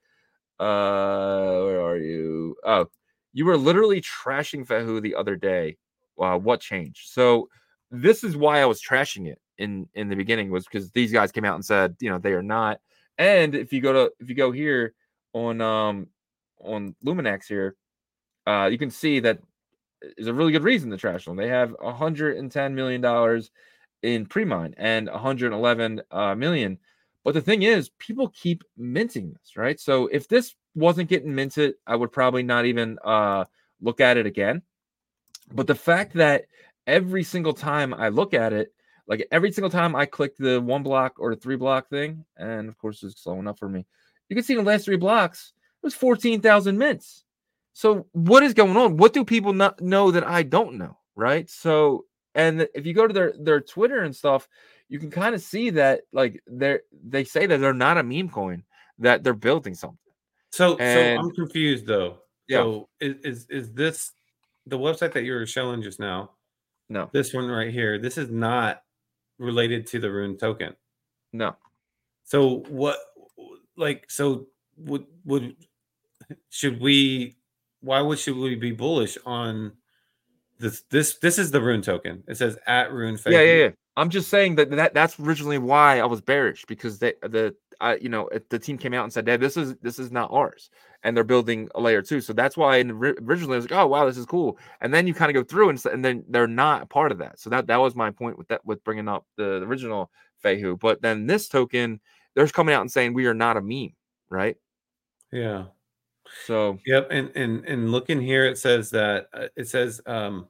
uh, "Where are you? Oh." You were literally trashing Fehu the other day. Wow, what changed? So this is why I was trashing it in in the beginning, was because these guys came out and said, you know, they are not. And if you go to if you go here on um on Luminex here, uh, you can see that is a really good reason to trash them. They have one hundred ten million dollars in pre-mine and one hundred eleven uh, million. But the thing is, people keep minting this, right? So if this wasn't getting minted, I would probably not even uh, look at it again. But the fact that every single time I look at it, like every single time I click the one block or the three block thing, and of course it's slowing up for me, you can see in the last three blocks, it was fourteen thousand mints. So what is going on? What do people not know that I don't know, right? So, and if you go to their, their Twitter and stuff, you can kind of see that like they're, they say that they're not a meme coin, that they're building something. So, And, so I'm confused though. Yeah. So is, is is this the website that you were showing just now, No, this one right here, this is not related to the Rune token. no. So what, like, so would would should we? Why would should we be bullish on this? This this is the Rune token. It says at Rune. Yeah, yeah, yeah. I'm just saying that, that that's originally why I was bearish, because they the I you know the team came out and said, "Hey, this is this is not ours," and they're building a layer two. So that's why originally I was like, "Oh wow, this is cool," and then you kind of go through and and then they're not a part of that. So that that was my point with that, with bringing up the, the original Fehu. But then this token, they're coming out and saying we are not a meme, right? Yeah. So yep, and and and looking here, it says that uh, it says um,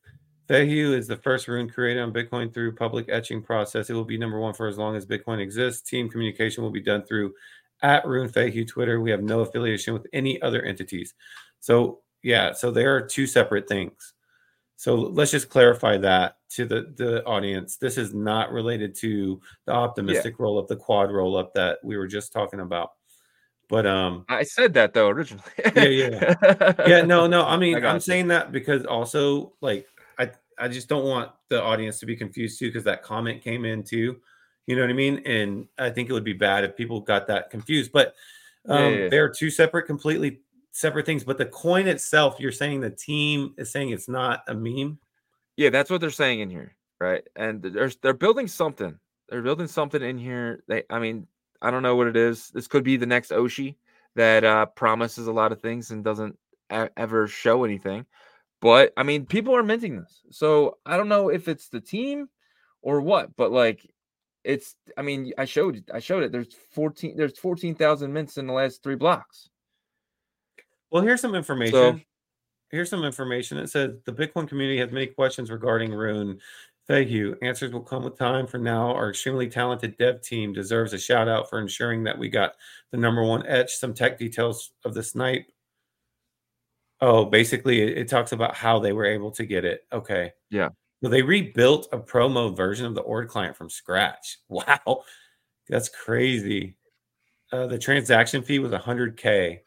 Fehu is the first rune created on Bitcoin through public etching process. It will be number one for as long as Bitcoin exists. Team communication will be done through at Rune Fehu Twitter. We have no affiliation with any other entities. So yeah, so there are two separate things. So let's just clarify that to the, the audience. This is not related to the optimistic yeah. roll up, the quad roll up that we were just talking about. But um, I said that though originally. yeah, yeah, yeah. No, no. I mean, I I'm you. saying that because also, like, I I just don't want the audience to be confused too, because that comment came in too. You know what I mean? And I think it would be bad if people got that confused. But um, yeah, yeah. they're two separate, completely separate things. But the coin itself, you're saying the team is saying it's not a meme. Yeah, that's what they're saying in here, right? And there's they're building something. They're building something in here. They, I mean. I don't know what it is. This could be the next Oshi that uh, promises a lot of things and doesn't a- ever show anything. But I mean, people are minting this, so I don't know if it's the team or what. But like, it's. I mean, I showed. I showed it. There's fourteen. There's fourteen thousand mints in the last three blocks. Well, here's some information. So, here's some information. It says the Bitcoin community has many questions regarding Rune Fehu. Answers will come with time. For now, our extremely talented dev team deserves a shout out for ensuring that we got the number one etch. Some tech details of the snipe. Oh, basically, it, it talks about how they were able to get it. Okay. Yeah. So they rebuilt a promo version of the Ord client from scratch. Wow. That's crazy. Uh, the transaction fee was one hundred K.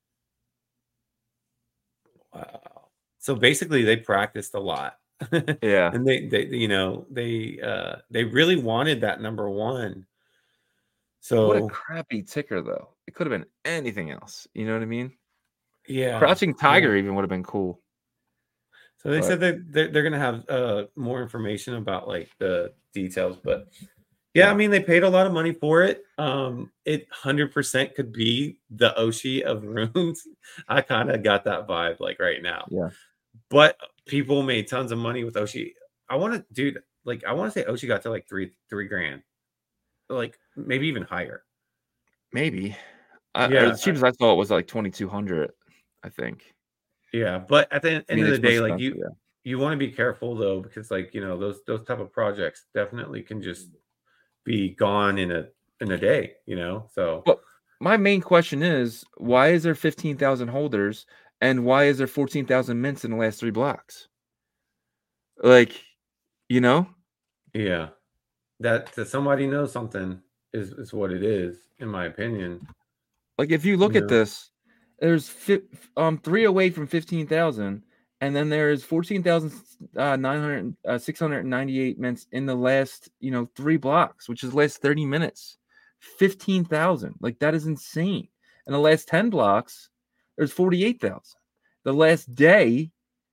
Wow. So basically, they practiced a lot. Yeah. And they, they, you know, they, uh, they really wanted that number one. So what a crappy ticker, though. It could have been anything else. You know what I mean? Yeah. Crouching Tiger yeah. even would have been cool. So they but, said that they're, they're going to have uh, more information about like the details, but yeah, yeah, I mean, they paid a lot of money for it. Um, it one hundred percent could be the Oshi of runes. I kind of got that vibe like right now. Yeah. But people made tons of money with Oshi. I want to, dude, like, I want to say Oshi got to like three, three grand, like maybe even higher. Maybe. I, yeah. As cheap as I saw it was like twenty-two hundred, I think. Yeah. But at the end I mean, of the day, like you, yeah. you want to be careful though, because like, you know, those, those type of projects definitely can just be gone in a, in a day, you know? So well, my main question is, why is there fifteen thousand holders? And why is there fourteen thousand mints in the last three blocks? Like, you know? Yeah. That, that somebody knows something is, is what it is, in my opinion. Like, if you look you at know? this, there's fi- um three away from fifteen thousand, and then there's fourteen thousand nine hundred, uh, six hundred ninety-eight mints in the last, you know, three blocks, which is the last thirty minutes. fifteen thousand. Like, that is insane. And the last ten blocks, there's forty-eight thousand. The last day,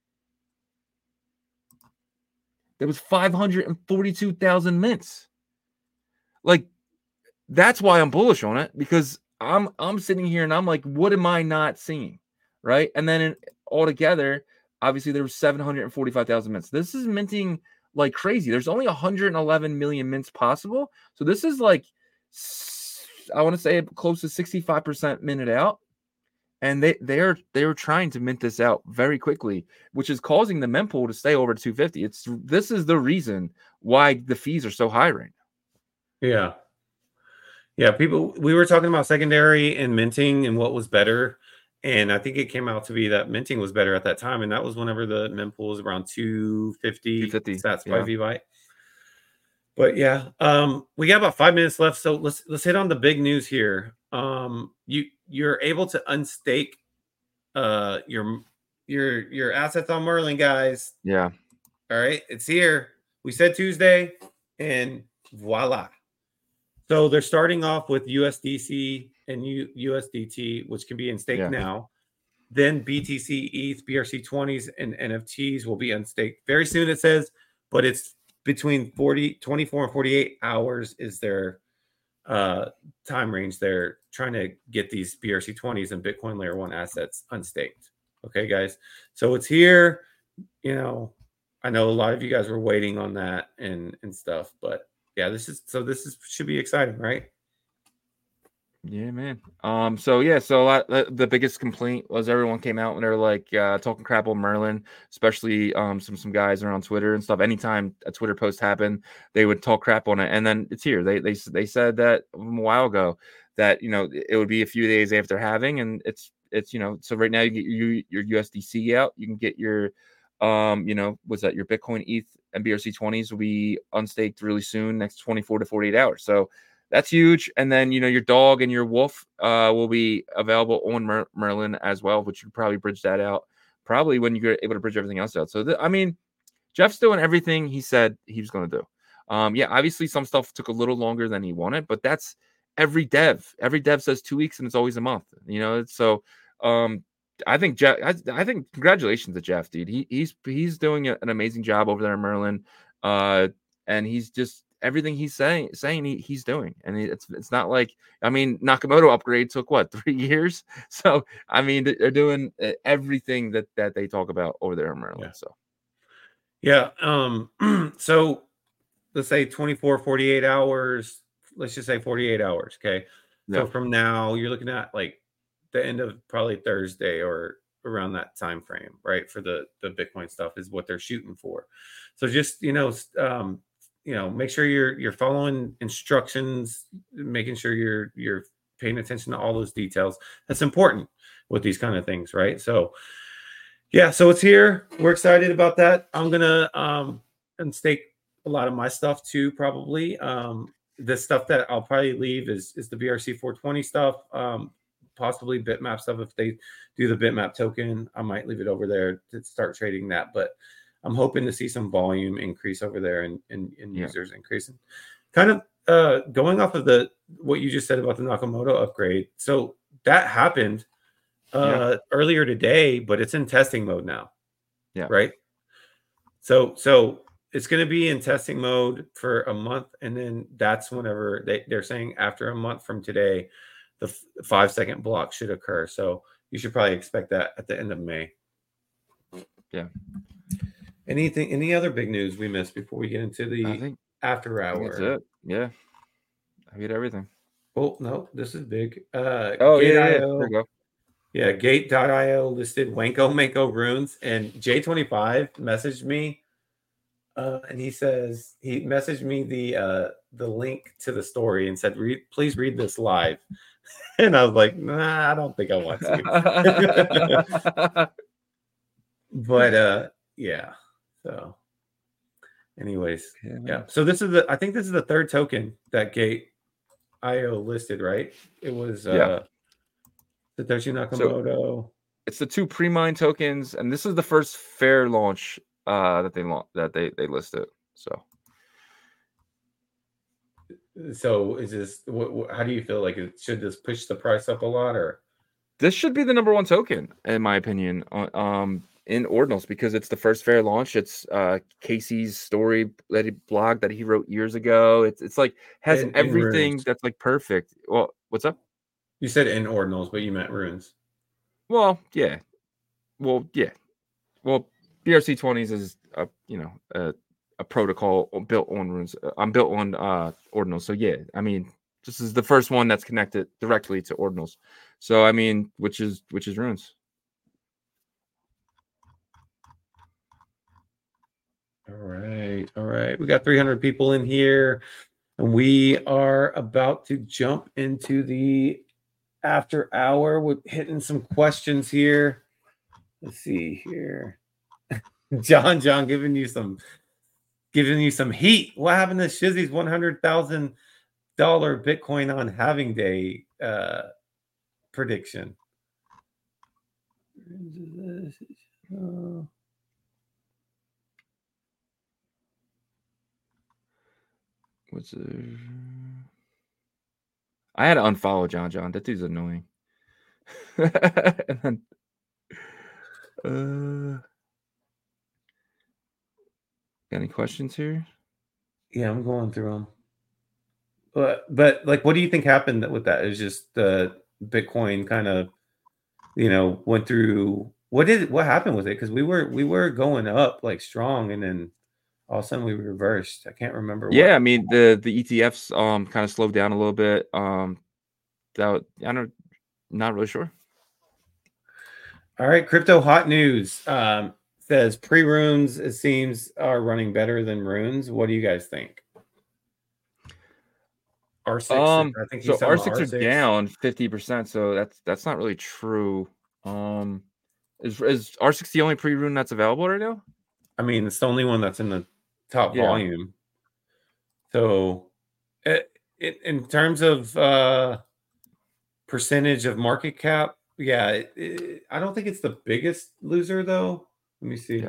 there was five hundred forty-two thousand mints. Like, that's why I'm bullish on it, because I'm I'm sitting here and I'm like, what am I not seeing? Right? And then in, altogether, obviously there was seven hundred forty-five thousand mints. This is minting like crazy. There's only one hundred eleven million mints possible. So this is like, I want to say close to sixty-five percent minted out. And they they're they're trying to mint this out very quickly, which is causing the mempool to stay over two fifty. It's this is the reason why the fees are so high right now. Yeah. Yeah, people we were talking about secondary and minting and what was better. And I think it came out to be that minting was better at that time. And that was whenever the mempool was around two fifty, two fifty stats by yeah. V-Byte. But yeah, um, we got about five minutes left. So let's let's hit on the big news here. Um, you you're able to unstake uh your your your assets on Merlin, guys. Yeah. All right, it's here. We said Tuesday, and voila. So they're starting off with U S D C and U- USDT, which can be in stake Yeah. now. Then B T C, E T H, B R C twenties, and N F Ts will be unstaked very soon, it says, but it's between forty, twenty-four and forty-eight hours is their uh, time range. They're trying to get these B R C twenties and Bitcoin layer one assets unstaked. Okay, guys. So it's here. You know, I know a lot of you guys were waiting on that and and stuff, but yeah, this is so this is should be exciting, right? Yeah, man. Um, so yeah, so a lot the, the biggest complaint was everyone came out and they were like uh talking crap on Merlin, especially um some some guys are on Twitter and stuff. Anytime a Twitter post happened, they would talk crap on it, and then it's here. They they they said that a while ago that you know it would be a few days after having, and it's it's you know so right now you get your your U S D C out, you can get your um you know what's that your Bitcoin, E T H, and B R C twenties will be unstaked really soon, next twenty-four to forty-eight hours. So that's huge. And then, you know, your dog and your wolf uh, will be available on Mer- Merlin as well, which you probably bridge that out probably when you're able to bridge everything else out. So, th- I mean, Jeff's doing everything he said he was going to do. Um, yeah, obviously some stuff took a little longer than he wanted, but that's every dev. Every dev says two weeks and it's always a month, you know? So um, I think Jeff, I, I think congratulations to Jeff, dude. He, he's, he's doing a, an amazing job over there in Merlin. Uh, and he's just, everything he's saying saying he, he's doing, and it's it's not like I mean Nakamoto upgrade took what three years. So I mean they're doing everything that that they talk about over there in Merlin. Yeah. So yeah, um, so let's say twenty-four, forty-eight hours. Let's just say forty-eight hours. Okay, yeah. so from now you're looking at like the end of probably Thursday or around that time frame, right? For the the Bitcoin stuff is what they're shooting for. So just you know. Um, you know, make sure you're you're following instructions, making sure you're you're paying attention to all those details. That's important with these kind of things, right? So yeah, so it's here. We're excited about that. I'm gonna um unstake a lot of my stuff too, probably. Um the stuff that I'll probably leave is is the B R C four twenty stuff, um, possibly Bitmap stuff. If they do the Bitmap token, I might leave it over there to start trading that, but I'm hoping to see some volume increase over there and, and, and Yeah. users increasing. Kind of uh, going off of the what you just said about the Nakamoto upgrade. So that happened uh, yeah. earlier today, but it's in testing mode now. Yeah. Right. So so it's going to be in testing mode for a month, and then that's whenever they, they're saying after a month from today, the f- five second block should occur. So you should probably expect that at the end of May. Yeah. Anything, any other big news we missed before we get into the I think, after hour? I think that's it. Yeah. I get everything. Oh, no, this is big. Uh, oh, Gate yeah, yeah. I O. There you go. Yeah, Gate dot I O listed Wanko Manko runes, and J twenty-five messaged me, uh, and he says he messaged me the uh, the link to the story and said, read, please read this live. And I was like, nah, I don't think I want to. But uh, yeah. So, anyways, yeah, yeah. So this is the I think this is the third token that Gate I O listed, right? It was uh yeah. Satoshi Nakamoto. So it's the two pre-mine tokens, and this is the first fair launch uh that they launched that they they listed. So so is this what, what, how do you feel like it should this push the price up a lot, or this should be the number one token in my opinion um in Ordinals, because it's the first fair launch. It's uh Casey's story that he blog that he wrote years ago. It's it's like has in, everything in that's like perfect. Well, what's up? You said in Ordinals, but you meant runes. Well, yeah. Well, yeah. Well, B R C twenties is a you know a, a protocol built on runes. I'm built on uh Ordinals. So yeah, I mean, this is the first one that's connected directly to Ordinals. So I mean, which is which is runes. All right, all right. We got three hundred people in here, and we are about to jump into the after hour. We're hitting some questions here. Let's see here. John, John, giving you some, giving you some heat. What happened to Shizzy's one hundred thousand dollar Bitcoin on halving day uh, prediction? Uh, What's it? I had to unfollow John John. That dude's annoying. And then, uh, got any questions here? yeah, I'm going through them. But but like, what do you think happened with that? It was just the uh, Bitcoin kind of, you know, went through. What did what happened with it? Because we were we were going up like strong, and then all of a sudden we reversed. I can't remember. Yeah, what. I mean the the E T Fs um kind of slowed down a little bit. Um, that I don't, not really sure. All right, crypto hot news um, says pre runes it seems are running better than runes. What do you guys think? R six, Um, I think so he's R six are down fifty percent, so that's that's not really true. Um, is is R six the only pre rune that's available right now? I mean, it's the only one that's in the top Yeah. volume. So, it, it, in terms of uh, percentage of market cap, yeah, it, it, I don't think it's the biggest loser though. Let me see. Yeah.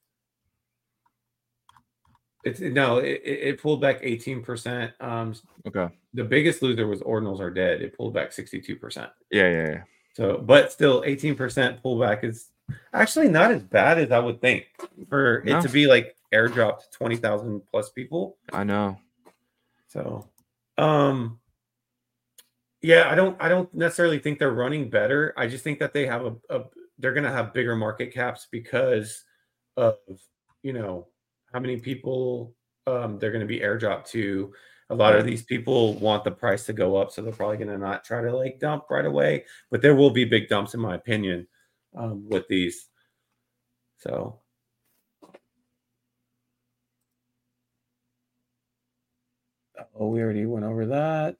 It's no, it, it pulled back eighteen percent. Um, Okay. The biggest loser was Ordinals Are Dead. It pulled back sixty-two percent. Yeah, yeah, yeah. So, but still, eighteen percent pullback is actually not as bad as I would think for No. it to be like airdropped to twenty thousand plus people. I know. So, um, yeah, I don't, I don't necessarily think they're running better. I just think that they have a, a they're going to have bigger market caps because of, you know, how many people um, they're going to be airdropped to. A lot Yeah. of these people want the price to go up, so they're probably going to not try to like dump right away. But there will be big dumps, in my opinion, um, with these. So, oh, we already went over that.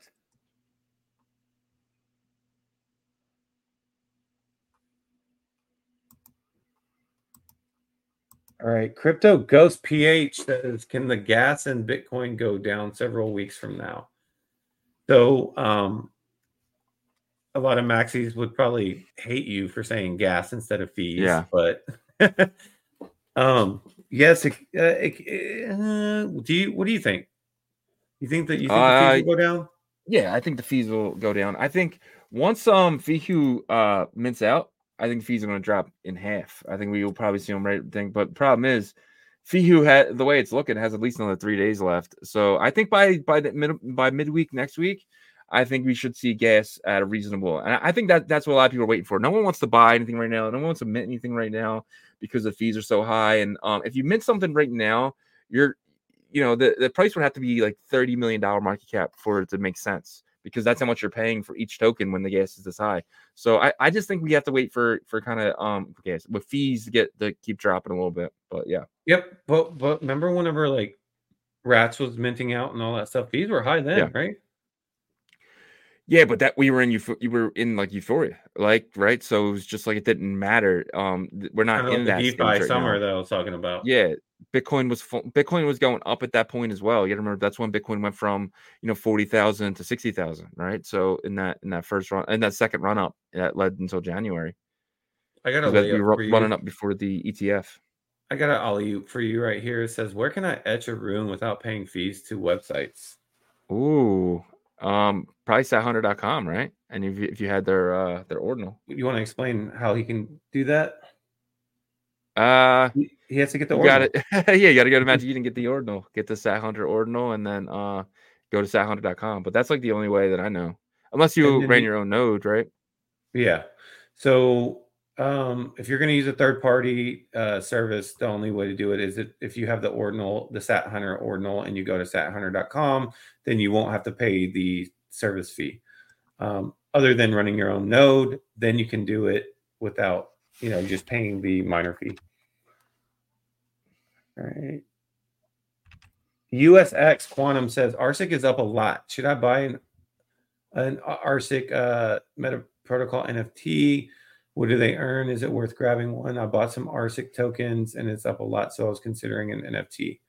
All right, Crypto Ghost P H says, can the gas and Bitcoin go down several weeks from now? So, um, a lot of maxis would probably hate you for saying gas instead of fees. Yeah. But, um, yes. It, uh, it, uh, do you? What do you think? You think that you think Uh, the fees will go down? Yeah, I think the fees will go down. I think once um Fihu uh mints out, I think fees are going to drop in half. I think we will probably see them right thing. But the problem is, Fihu had the way it's looking has at least another three days left. So I think by by the mid by midweek next week, I think we should see gas at a reasonable. And I think that that's what a lot of people are waiting for. No one wants to buy anything right now. No one wants to mint anything right now because the fees are so high. And um, if you mint something right now, you're you know, the, the price would have to be like thirty million dollars market cap for it to make sense, because that's how much you're paying for each token when the gas is this high. So I, I just think we have to wait for for kind of um gas with fees to get to keep dropping a little bit. But yeah. Yep. But but remember whenever like Rats was minting out and all that stuff, fees were high then, Yeah. right? Yeah, but that we were in you you were in like euphoria, like right. So it was just like it didn't matter. Um, we're not Kind of in like that the stage DeFi right summer now. that I was talking about. Yeah, Bitcoin was full, Bitcoin was going up at that point as well. You got to remember that's when Bitcoin went from you know forty thousand to sixty thousand, right? So in that in that first run, in that second run up, that led until January. I got a Because we layup were for you. running up before the E T F. I got an alley-oop for you right here. It says, where can I etch a rune without paying fees to websites? Ooh, um, probably sat hunter dot com, right? And if you, if you had their uh their ordinal, You want to explain how he can do that? uh, He, he has to get the you got ordinal. it. Yeah, you got to go to Magic Eden and get the ordinal, get the Sat Hunter ordinal, and then uh go to sat hunter dot com. But that's like the only way that I know, unless you ran he, your own node, right? Yeah. So um, if you're going to use a third-party uh, service, the only way to do it is if, if you have the ordinal, the Sat Hunter ordinal, and you go to sat hunter dot com, then you won't have to pay the service fee. Um, other than running your own node, then you can do it without, you know, just paying the miner fee. All right. U S X Quantum says R S I C is up a lot. Should I buy an an R S I C uh, Meta Protocol N F T? What do they earn? Is it worth grabbing one? I bought some R S I C tokens and it's up a lot, so I was considering an N F T.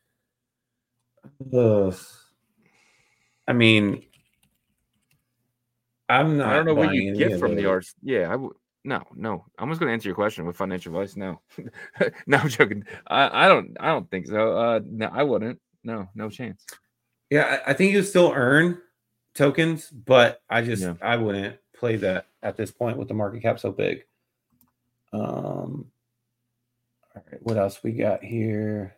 Ugh. I mean, I'm not. I don't know what buying you any get of from the those. R S I C. Yeah, I would. No, no. I'm just gonna answer your question with financial advice. No, no, I'm joking. I, I don't, I don't think so. Uh, no, I wouldn't. No, no chance. Yeah, I, I think you still earn tokens, but I just Yeah. I wouldn't play that at this point with the market cap so big. Um, all right, what else we got here?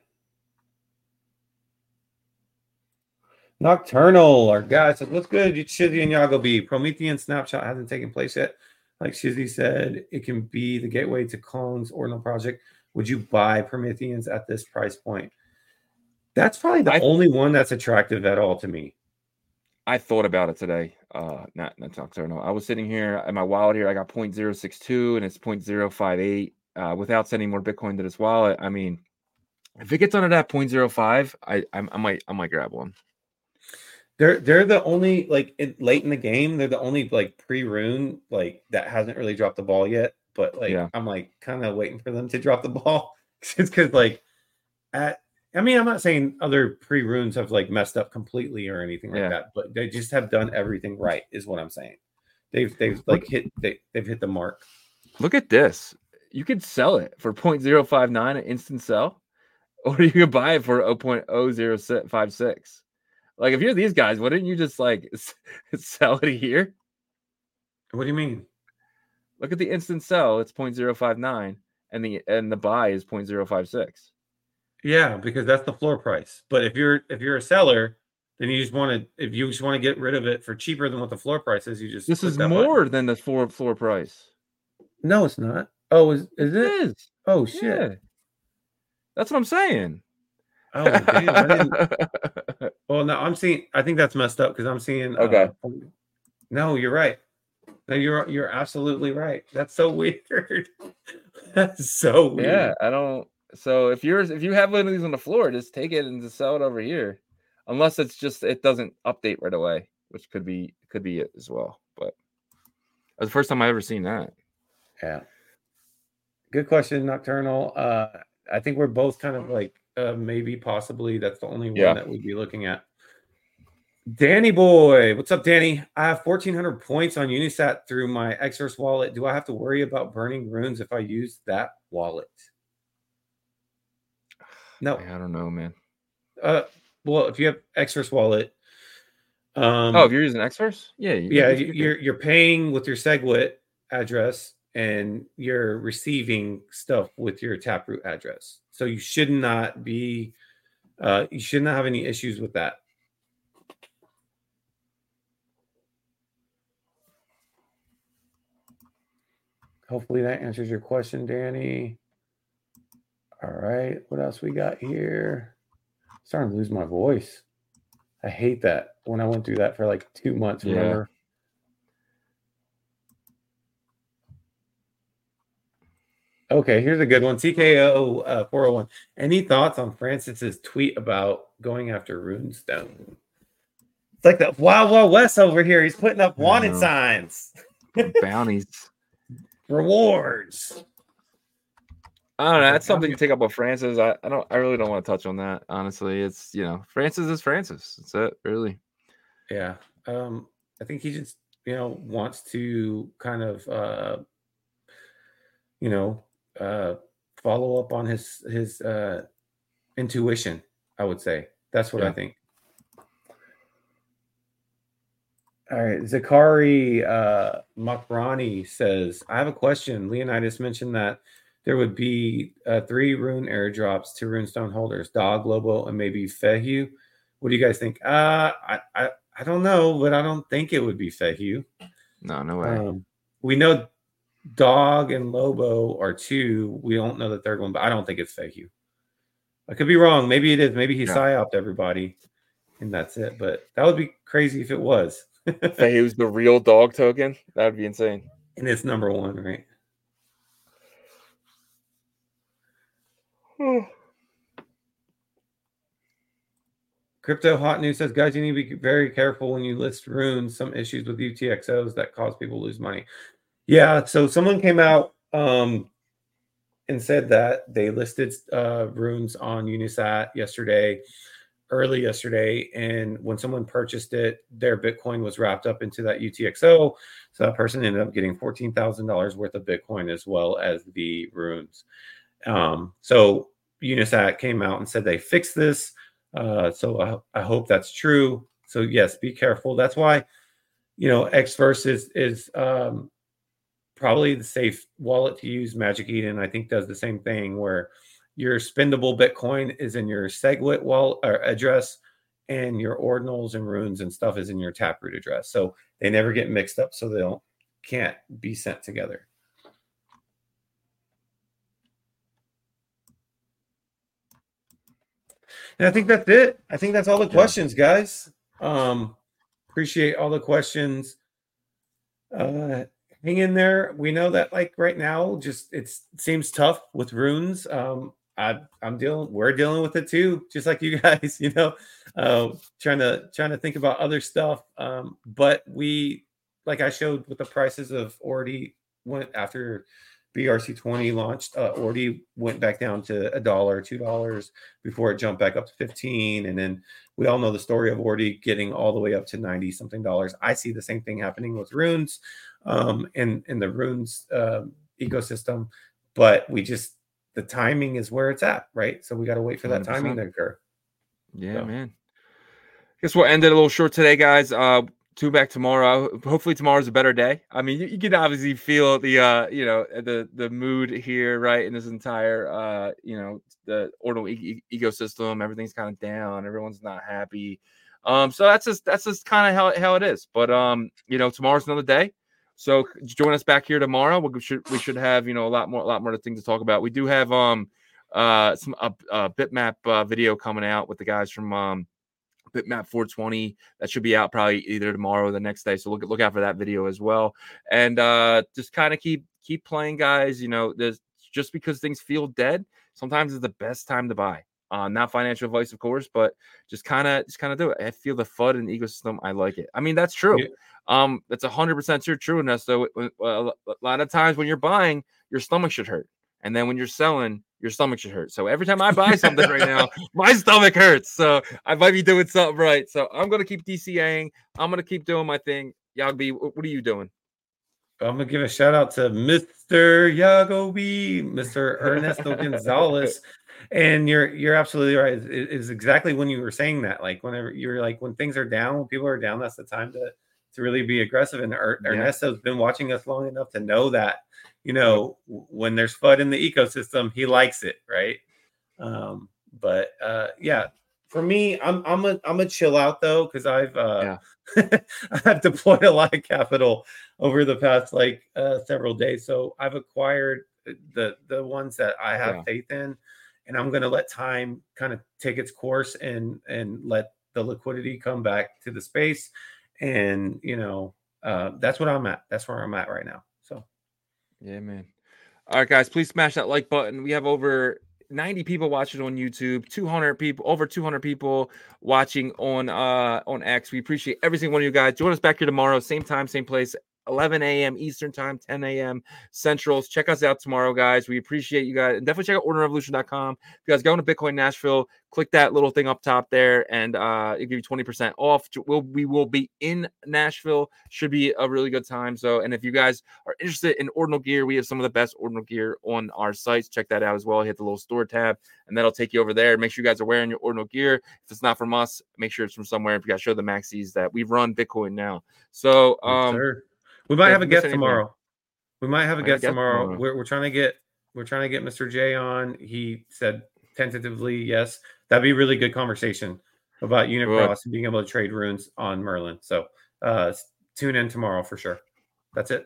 Nocturnal, our guy said, "What's good, Shizzy and Yago B? Promethean snapshot hasn't taken place yet. Like Shizzy said, it can be the gateway to Clone's Ordinal project. Would you buy Prometheans at this price point?" That's probably the I, only one that's attractive at all to me. I thought about it today. Uh, not not Nocturnal. I was sitting here at my wallet here. I got zero point zero six two and it's zero point zero five eight. Uh, without sending more Bitcoin to this wallet, I mean, if it gets under that zero point zero five, I, I I might I might grab one. They're they're the only like in, late in the game. They're the only like pre-rune like that hasn't really dropped the ball yet. But like Yeah. I'm like kind of waiting for them to drop the ball. It's because like at I mean I'm not saying other pre-runes have like messed up completely or anything like Yeah. that, but they just have done everything right, is what I'm saying. They've they've like hit they they've hit the mark. Look at this. You could sell it for zero point zero five nine an instant sell, or you could buy it for zero point zero zero five six. Like if you're these guys, wouldn't you just like sell it here? What do you mean? Look at the instant sell; it's zero point zero five nine, and the and the buy is zero point zero five six. Yeah, because that's the floor price. But if you're if you're a seller, then you just want to if you just want to get rid of it for cheaper than what the floor price is, you just This is click that more button. than the floor floor price. No, it's not. Oh, is is it? It is. Oh shit. Yeah. That's what I'm saying. Oh damn! I didn't. Well, no, I'm seeing. I think that's messed up because I'm seeing. Okay. Uh, no, you're right. No, you're you're absolutely right. That's so weird. That's so weird. Yeah, I don't. So if you're if you have one of these on the floor, just take it and just sell it over here, unless it's just it doesn't update right away, which could be could be it as well. But that's the first time I ever seen that. Yeah. Good question, Nocturnal. Uh, I think we're both kind of like uh, maybe possibly that's the only one Yeah. that we'd be looking at. Danny boy, what's up, Danny? I have fourteen hundred points on Unisat through my Exorc wallet. Do I have to worry about burning runes if I use that wallet? No. I don't know, man. Uh, well, if you have Exorc wallet, um, Oh, if you're using Xverse, yeah, you, yeah, you, you're you're paying with your SegWit address and you're receiving stuff with your Taproot address. So you should not be, uh, you should not have any issues with that. Hopefully that answers your question, Danny. All right, what else we got here? I'm starting to lose my voice. I hate that when I went through that for like two months. Yeah. Remember? Okay, here's a good one. T K O uh, four oh one. Any thoughts on Francis's tweet about going after Runestone? It's like the Wild Wild West over here. He's putting up wanted signs, bounties, rewards. I don't know. That's something to take up with Francis. I, I don't. I really don't want to touch on that. Honestly, it's you know, Francis is Francis. That's it, really. Yeah. Um. I think he just you know wants to kind of uh, you know uh follow up on his his uh intuition. I would say that's what Yeah. I think. All right, Zakari uh, Makrani says, I have a question. Leonidas mentioned that there would be uh, three rune airdrops to runestone holders, Dog, Lobo, and maybe Fehu. What do you guys think? Uh, I, I, I don't know, but I don't think it would be Fehu. No, no way. Um, we know Dog and Lobo are two. We don't know that they're going, but I don't think it's Fehu. I could be wrong. Maybe it is. Maybe he Yeah. psyoped everybody, and that's it. But that would be crazy if it was. Fehu's the real dog token. That would be insane. And it's number one, right? Crypto Hot News says, guys, you need to be very careful when you list runes. Some issues with U T X Os that cause people to lose money. Yeah, so someone came out um, and said that they listed uh, runes on Unisat yesterday. early yesterday, and when someone purchased it, their Bitcoin was wrapped up into that U T X O. So that person ended up getting fourteen thousand dollars worth of Bitcoin as well as the runes. Um, so Unisat came out and said they fixed this. Uh, so I, I hope that's true. So yes, be careful. That's why, you know, Xverse is, is um, probably the safe wallet to use. Magic Eden, I think, does the same thing where your spendable Bitcoin is in your SegWit wallet or address, and your ordinals and runes and stuff is in your Taproot address. So they never get mixed up, so they don't can't be sent together. And I think that's it. I think that's all the questions, guys. Um, appreciate all the questions. Uh, hang in there. We know that, like, right now, just it's, it seems tough with runes. Um, I, I'm dealing. We're dealing with it too, just like you guys. You know, uh, trying to trying to think about other stuff. Um, but we, like I showed with the prices of Ordi, went after B R C twenty launched. Uh, Ordi went back down to a dollar, two dollars before it jumped back up to fifteen, and then we all know the story of Ordi getting all the way up to ninety something dollars. I see the same thing happening with runes, um, in in the runes uh, ecosystem, but we just the timing is where it's at, right? So we got to wait for that one hundred percent timing to occur. Yeah, so. man. Guess we'll end it a little short today, guys. Uh, Two back tomorrow. Hopefully tomorrow's a better day. I mean, you, you can obviously feel the uh, you know, the the mood here, right? In this entire uh, you know, the Ordinal e- ecosystem, everything's kind of down. Everyone's not happy. Um, so that's just that's just kind of how how it is. But um, you know, tomorrow's another day. So join us back here tomorrow. We should we should have, you know, a lot more a lot more things to talk about. We do have um uh some a, a bitmap uh, video coming out with the guys from um. Bitmap four twenty that should be out probably either tomorrow or the next day. So look look out for that video as well. And uh, just kind of keep keep playing, guys. You know, there's just because things feel dead, sometimes it's the best time to buy. Uh, not financial advice, of course, but just kind of just kind of do it. I feel the FUD in the ecosystem. I like it. I mean, that's true. Yeah. Um, that's a hundred percent true. True enough. So a lot of times when you're buying, your stomach should hurt, and then when you're selling, your stomach should hurt. So every time I buy something right now, my stomach hurts. So I might be doing something right. So I'm going to keep DCAing. I'm going to keep doing my thing. Yagobi, what are you doing? I'm going to give a shout out to Mister Yagobi, Mister Ernesto Gonzalez. And you're you're absolutely right. It is exactly when you were saying that. Like whenever you're like, when things are down, when people are down, that's the time to, to really be aggressive. And er- yeah. Ernesto's been watching us long enough to know that, you know, when there's FUD in the ecosystem, he likes it, right? Um, but uh, yeah, for me, I'm I'm a I'm a chill out though, because I've uh, yeah. I've deployed a lot of capital over the past like uh, several days, so I've acquired the the ones that I have yeah. faith in, and I'm going to let time kind of take its course and and let the liquidity come back to the space, and you know uh, that's what I'm at. That's where I'm at right now. So. Yeah, man. All right, guys, please smash that like button. We have over ninety people watching on YouTube, two hundred people, over two hundred people watching on uh on X. We appreciate every single one of you guys. Join us back here tomorrow, same time, same place, eleven a.m. Eastern time, ten a.m. Central. Check us out tomorrow, guys. We appreciate you guys. And definitely check out Ordinal Revolution dot com. If you guys go to Bitcoin Nashville, click that little thing up top there, and uh, it'll give you twenty percent off. We'll, we will be in Nashville. Should be a really good time. So, and if you guys are interested in Ordinal gear, we have some of the best Ordinal gear on our sites. Check that out as well. Hit the little store tab, and that'll take you over there. Make sure you guys are wearing your Ordinal gear. If it's not from us, make sure it's from somewhere. If you guys show the maxis that we've run Bitcoin now. So, um, yes, we might yeah, have a guest tomorrow. We might have a guest tomorrow. tomorrow. We're we're trying to get we're trying to get Mister J on. He said tentatively yes. That'd be a really good conversation about Unicross Good. and being able to trade runes on Merlin. So uh, tune in tomorrow for sure. That's it.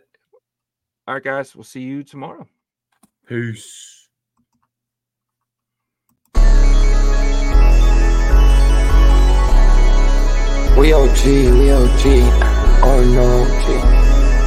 All right, guys. We'll see you tomorrow. Peace. We O G, we O G, oh no G.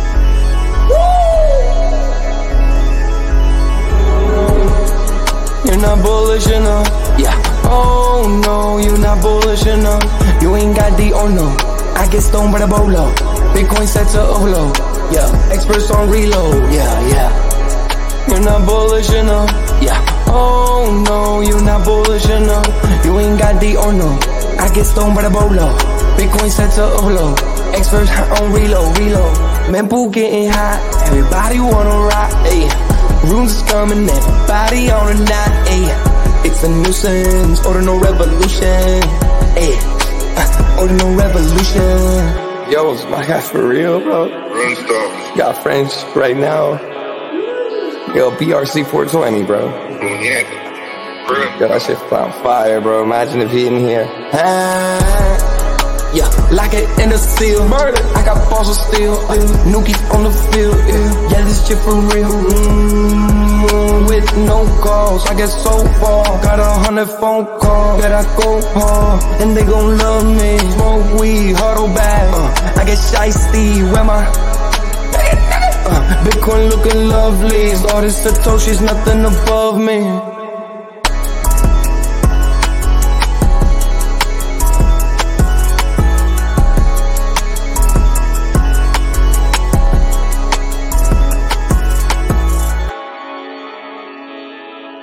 You're not bullish enough, yeah. Oh no, you're not bullish enough. You ain't got the oh no. I get stoned by the bolo. Bitcoin set to overload, yeah. Experts on reload, yeah, yeah. You're not bullish enough, yeah. Oh no, you're not bullish enough. You ain't got the oh no. I get stoned by the bolo. Bitcoin set to overload. Experts on reload, reload. Mempool getting hot. Everybody wanna rock. Ayy. Rooms is coming. Everybody on a knot. Ayy. It's a nuisance. Order no revolution. Ayy. Uh, order no revolution. Yo, it's my guy for real, bro. Run stuff. Got friends right now. Yo, B R C four twenty, bro. Yeah. Yo, that shit on fire, bro. Imagine if he in here. Ah, yeah, like it in the seal. Murder. I got balls of steel. Uh, Nukies on the field. Yeah, yeah, this shit for real. Mm, with no calls, I get so far. Got a hundred phone calls that I go hard, and they gon' love me. Smoke weed, huddle back. Uh, I get shiesty. Where my uh, Bitcoin looking lovely. Started Satoshi's nothing above me.